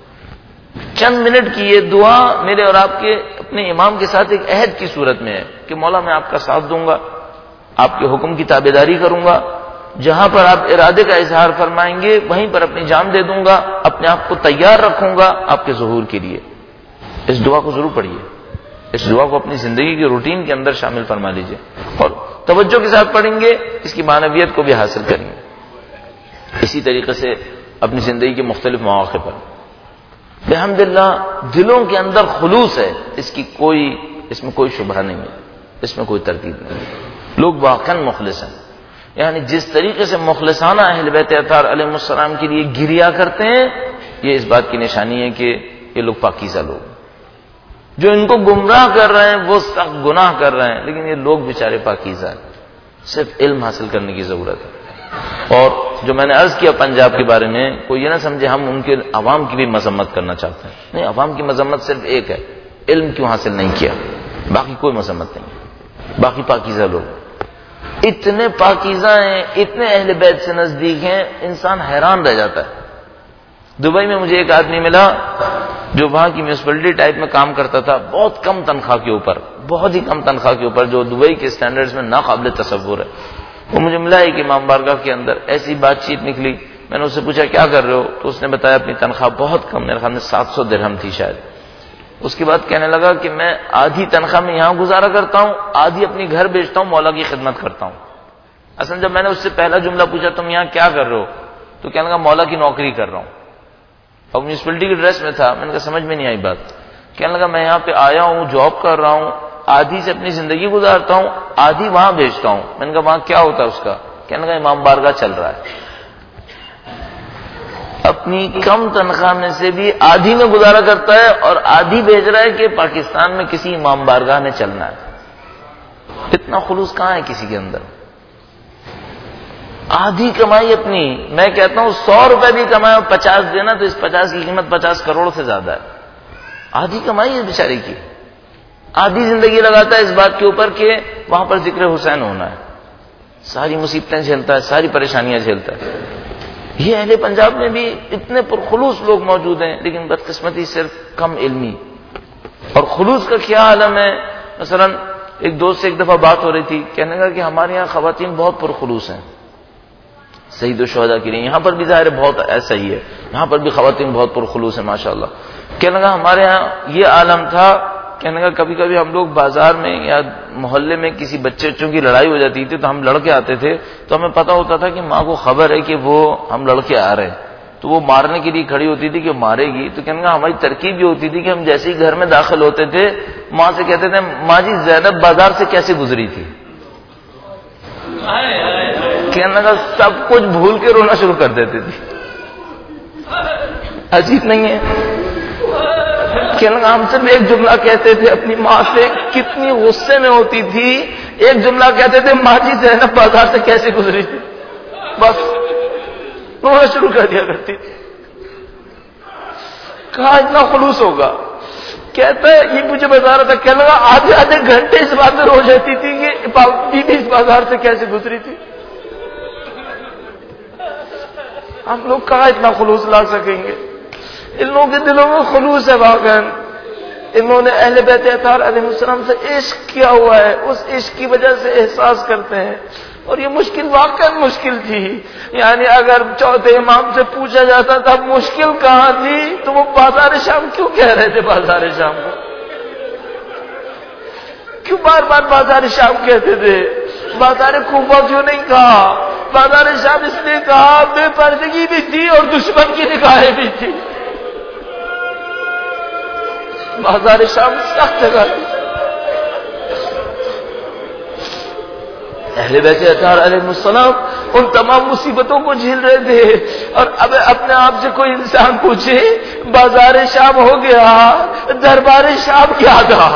چند منٹ کی یہ دعا میرے اور آپ کے اپنے امام کے ساتھ ایک عہد کی صورت میں ہے کہ مولا میں آپ کا ساتھ دوں گا، آپ کے حکم کی تابعداری کروں گا، جہاں پر آپ ارادے کا اظہار فرمائیں گے وہیں پر اپنی جان دے دوں گا، اپنے آپ کو تیار رکھوں گا آپ کے ظہور کے لیے. اس دعا کو ضرور پڑھیے، اس دعا کو اپنی زندگی کے روٹین کے اندر شامل فرما لیجیے اور توجہ کے ساتھ پڑھیں گے، اس کی معنویت کو بھی حاصل کریں گے. اسی طریقے سے اپنی زندگی کے مختلف مواقع پر الحمدللہ دلوں کے اندر خلوص ہے، اس کی کوئی اس میں کوئی شبہ نہیں ہے، اس میں کوئی تردید نہیں ہے. لوگ واقعاً مخلص ہیں، یعنی جس طریقے سے مخلصانہ اہل بیت اطہار علیہ السلام کے لیے گریا کرتے ہیں یہ اس بات کی نشانی ہے کہ یہ لوگ پاکیزہ لوگ. جو ان کو گمراہ کر رہے ہیں وہ سخت گناہ کر رہے ہیں، لیکن یہ لوگ بیچارے پاکیزہ ہیں. صرف علم حاصل کرنے کی ضرورت ہے. اور جو میں نے عرض کیا پنجاب کے بارے میں، کوئی یہ نہ سمجھے ہم ان کے عوام کی بھی مذمت کرنا چاہتے ہیں. نہیں، عوام کی مذمت صرف ایک ہے، علم کیوں حاصل نہیں کیا، باقی کوئی مذمت نہیں. باقی پاکیزہ لوگ اتنے پاکیزہ ہیں، اتنے اہل بیت سے نزدیک ہیں، انسان حیران رہ جاتا ہے. دبئی میں مجھے ایک آدمی ملا جو وہاں کی میونسپلٹی ٹائپ میں کام کرتا تھا، بہت کم تنخواہ کے اوپر، بہت ہی کم تنخواہ کے اوپر، جو دبئی کے سٹینڈرڈز میں ناقابل تصور ہے. وہ مجھے ملا ہے کہ امام بارگاہ کے اندر ایسی بات چیت نکلی. میں نے اس سے پوچھا کیا کر رہے ہو، تو اس نے بتایا اپنی تنخواہ بہت کم، میرے خیال میں سات سو درہم تھی شاید. اس کے بعد کہنے لگا کہ میں آدھی تنخواہ میں یہاں گزارا کرتا ہوں، آدھی اپنی گھر بیچتا ہوں، مولا کی خدمت کرتا ہوں. اصل جب میں نے اس سے پہلا جملہ پوچھا تم یہاں کیا کر رہے ہو، تو کہنے لگا مولا کی نوکری کر رہا ہوں. اور میونسپلٹی کے ڈریس میں تھا. میں نے کہا سمجھ میں نہیں آئی بات. کہنے لگا میں یہاں پہ آیا ہوں، جاب کر رہا ہوں، آدھی سے اپنی زندگی گزارتا ہوں، آدھی وہاں بیچتا ہوں. میں نے کہا وہاں کیا ہوتا ہے اس کا؟ کہنے لگا امام بارگاہ چل رہا ہے. اپنی کم تنخواہ میں سے بھی آدھی میں گزارا کرتا ہے اور آدھی بھیج رہا ہے کہ پاکستان میں کسی امام بارگاہ میں چلنا ہے. اتنا خلوص کہاں ہے کسی کے اندر؟ آدھی کمائی اپنی، میں کہتا ہوں سو روپے بھی کمائے اور پچاس دینا تو اس پچاس کی قیمت پچاس کروڑ سے زیادہ ہے. آدھی کمائی ہے بیچارے کی، آدھی زندگی لگاتا ہے اس بات کے اوپر کہ وہاں پر ذکر حسین ہونا ہے، ساری مصیبتیں جھیلتا ہے، ساری پریشانیاں جھیلتا ہے. یہ اہل پنجاب میں بھی اتنے پرخلوص لوگ موجود ہیں، لیکن بدقسمتی صرف کم علمی. اور خلوص کا کیا عالم ہے. مثلا ایک دوست سے ایک دفعہ بات ہو رہی تھی، کہنے لگا کہ ہمارے یہاں خواتین بہت پرخلوص ہیں سید الشہداء کے لیے. یہاں پر بھی ظاہر بہت ایسا ہی ہے، یہاں پر بھی خواتین بہت پرخلوص ہیں ماشاءاللہ. کہنے لگا ہمارے یہاں یہ عالم تھا، کہنے لگا کبھی کبھی ہم لوگ بازار میں یا محلے میں کسی بچے بچوں کی لڑائی ہو جاتی تھی تو ہم لڑکے آتے تھے تو ہمیں پتا ہوتا تھا کہ ماں کو خبر ہے کہ وہ ہم لڑکے آ رہے ہیں، تو وہ مارنے کے لیے کھڑی ہوتی تھی کہ مارے گی. تو کہنے لگا ہماری ترکیب یہ ہوتی تھی کہ ہم جیسے ہی گھر میں داخل ہوتے تھے ماں سے کہتے تھے ماں جی زینب بازار سے کیسے گزری تھی. کہنے لگا سب کچھ بھول کے رونا شروع کر دیتے تھے. عجیب نہیں ہے؟ کہنے لگا ہم صرف ایک جملہ کہتے تھے اپنی ماں سے، کتنی غصے میں ہوتی تھی، ایک جملہ کہتے تھے ماں جی زینب بازار سے کیسے گزری تھی، بس رونا شروع کر دیا کرتی تھی. کہاں اتنا خلوص ہوگا. کہتا ہے یہ مجھے بتا رہا تھا، کہنے لگا آدھے آدھے گھنٹے اس بات میں رو جاتی تھی کہ بی بی اس بازار سے کیسے گزری تھی. ہم لوگ کہاں اتنا خلوص لا سکیں گے. ان لوگوں کے دلوں میں خلوص ہے واقعا. انہوں نے اہل بیت اطہار علیہ السلام سے عشق کیا ہوا ہے، اس عشق کی وجہ سے احساس کرتے ہیں. اور یہ مشکل واقعا مشکل تھی. یعنی اگر چوتھے امام سے پوچھا جاتا تھا مشکل کہاں تھی تو وہ بازار شام کیوں کہہ رہے تھے. بازار شام کو کیوں بار بار بازار شام کہتے تھے؟ بازار کوفہ کیوں نہیں کہا؟ بازار شام اس نے کہا بے پردگی بھی تھی اور دشمن کی نگاہیں بھی تھی. بازار شام سخت جگہ تھی. اہل بیت اطہار علیہ السلام ان تمام مصیبتوں کو جھیل رہے تھے. اور اب اپنے آپ سے کوئی انسان پوچھے بازار شام ہو گیا، دربار شام کیا تھا؟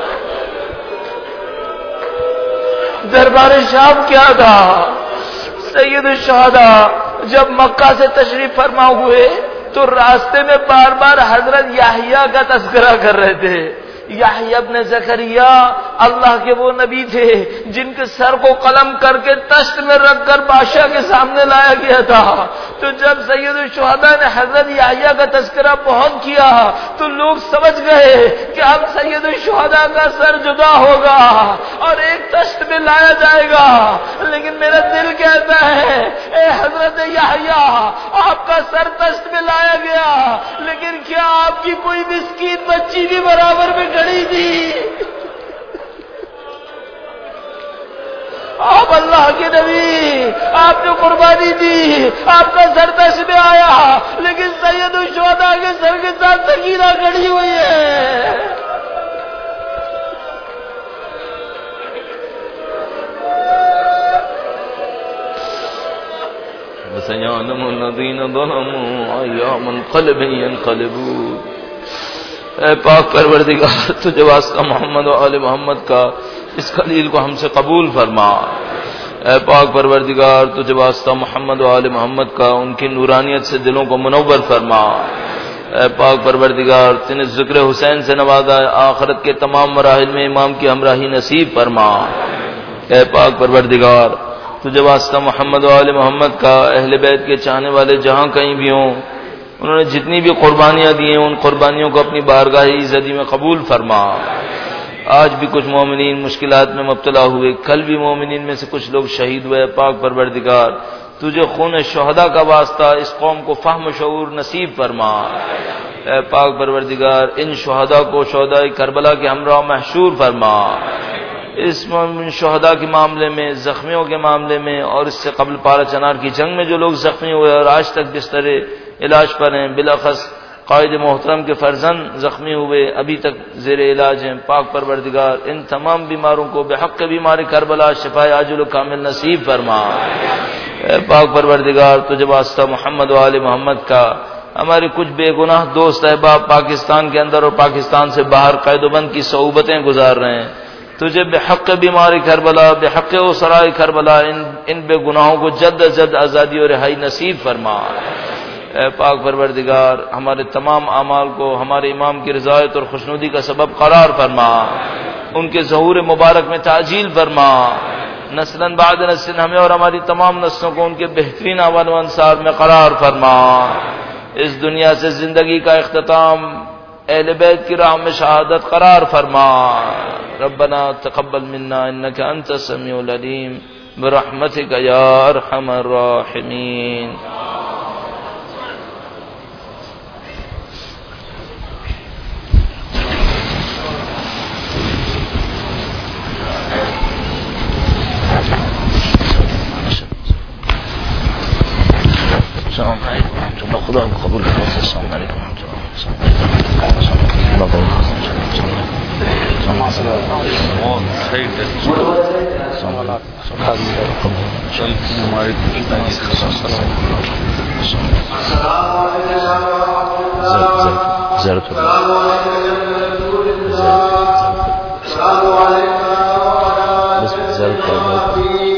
دربار شام کیا تھا؟ سید الشہداء جب مکہ سے تشریف فرما ہوئے تو راستے میں بار بار حضرت یحییٰ کا تذکرہ کر رہے تھے. یحییٰ ابن زکریا اللہ کے وہ نبی تھے جن کے سر کو قلم کر کے تشت میں رکھ کر بادشاہ کے سامنے لایا گیا تھا. تو جب سید الشہداء نے حضرت یحییٰ کا تذکرہ بہت کیا تو لوگ سمجھ گئے کہ اب سید الشہداء کا سر جدا ہوگا اور ایک تشت میں لایا جائے گا. لیکن میرا دل کہتا ہے اے حضرت یحییٰ آپ کا سر تشت میں لایا گیا، لیکن کیا آپ کی کوئی مسکین بچی بھی برابر میں کھڑی تھی؟ آپ اللہ کے نبی، آپ نے قربانی دی، آپ کا سر تشت میں آیا، لیکن سید الشہداء کے سر کے ساتھ سکینہ کھڑی ہوئی ہے. وَسَيَعْلَمُ الَّذِينَ ظَلَمُوا أَيَّ مُنقَلِبٍ يَنقَلِبُونَ. اے پاک پروردگار تجھے واسطہ محمد و آل محمد کا اس خلیل کو ہم سے قبول فرما. اے پاک پروردگار تجھے واسطہ محمد و آل محمد کا ان کی نورانیت سے دلوں کو منور فرما. اے پاک پروردگار تن ذکر حسین سے نوازا، آخرت کے تمام مراحل میں امام کی ہمراہی نصیب فرما. اے پاک پروردگار تجھے واسطہ محمد و آل محمد کا اہل بیت کے چاہنے والے جہاں کہیں بھی ہوں، انہوں نے جتنی بھی قربانیاں دی ہیں ان قربانیوں کو اپنی بارگاہ عزتی میں قبول فرما. آج بھی کچھ مومنین مشکلات میں مبتلا ہوئے، کل بھی مومنین میں سے کچھ لوگ شہید ہوئے. پاک پروردگار تجھے خون شہداء کا واسطہ اس قوم کو فہم و شعور نصیب فرما. اے پاک پروردگار ان شہداء کو شہداء کربلا کے ہمراہ محشور فرما. اس شہداء کے معاملے میں، زخمیوں کے معاملے میں، اور اس سے قبل پارا چنار کی جنگ میں جو لوگ زخمی ہوئے اور آج تک بستر علاج پر ہیں، بالاخص قائد محترم کے فرزند زخمی ہوئے ابھی تک زیر علاج ہیں. پاک پروردگار ان تمام بیماروں کو بحق بیمار کربلا شفائے عاجل و کامل نصیب فرما. اے پاک پروردگار تجھے واسطہ محمد و آل محمد کا ہمارے کچھ بے گناہ دوست احباب پاکستان کے اندر اور پاکستان سے باہر قید و بند کی صعوبتیں گزار رہے ہیں، تجھے بحق بیماری کربلا، بحق اسرائے کربلا ان ان بے گناہوں کو جلد از جلد آزادی اور رہائی نصیب فرما۔ اے پاک پروردگار، ہمارے تمام اعمال کو ہمارے امام کی رضایت اور خوشنودی کا سبب قرار فرما، ان کے ظہور مبارک میں تعجیل فرما، نسلاً بعد نسل ہمیں اور ہماری تمام نسلوں کو ان کے بہترین اعوان و انصار میں قرار فرما۔ اس دنیا سے زندگی کا اختتام اہل بیت کی راہ میں شہادت قرار فرما۔ ربنا تقبل منا انك انت السميع العليم برحمتك يا ارحم الراحمين۔ السلام علیکم ورحمۃ اللہ، خدا کو قبول کرے۔ السلام علیکم ورحمۃ اللہ، السلام علیکم زیارت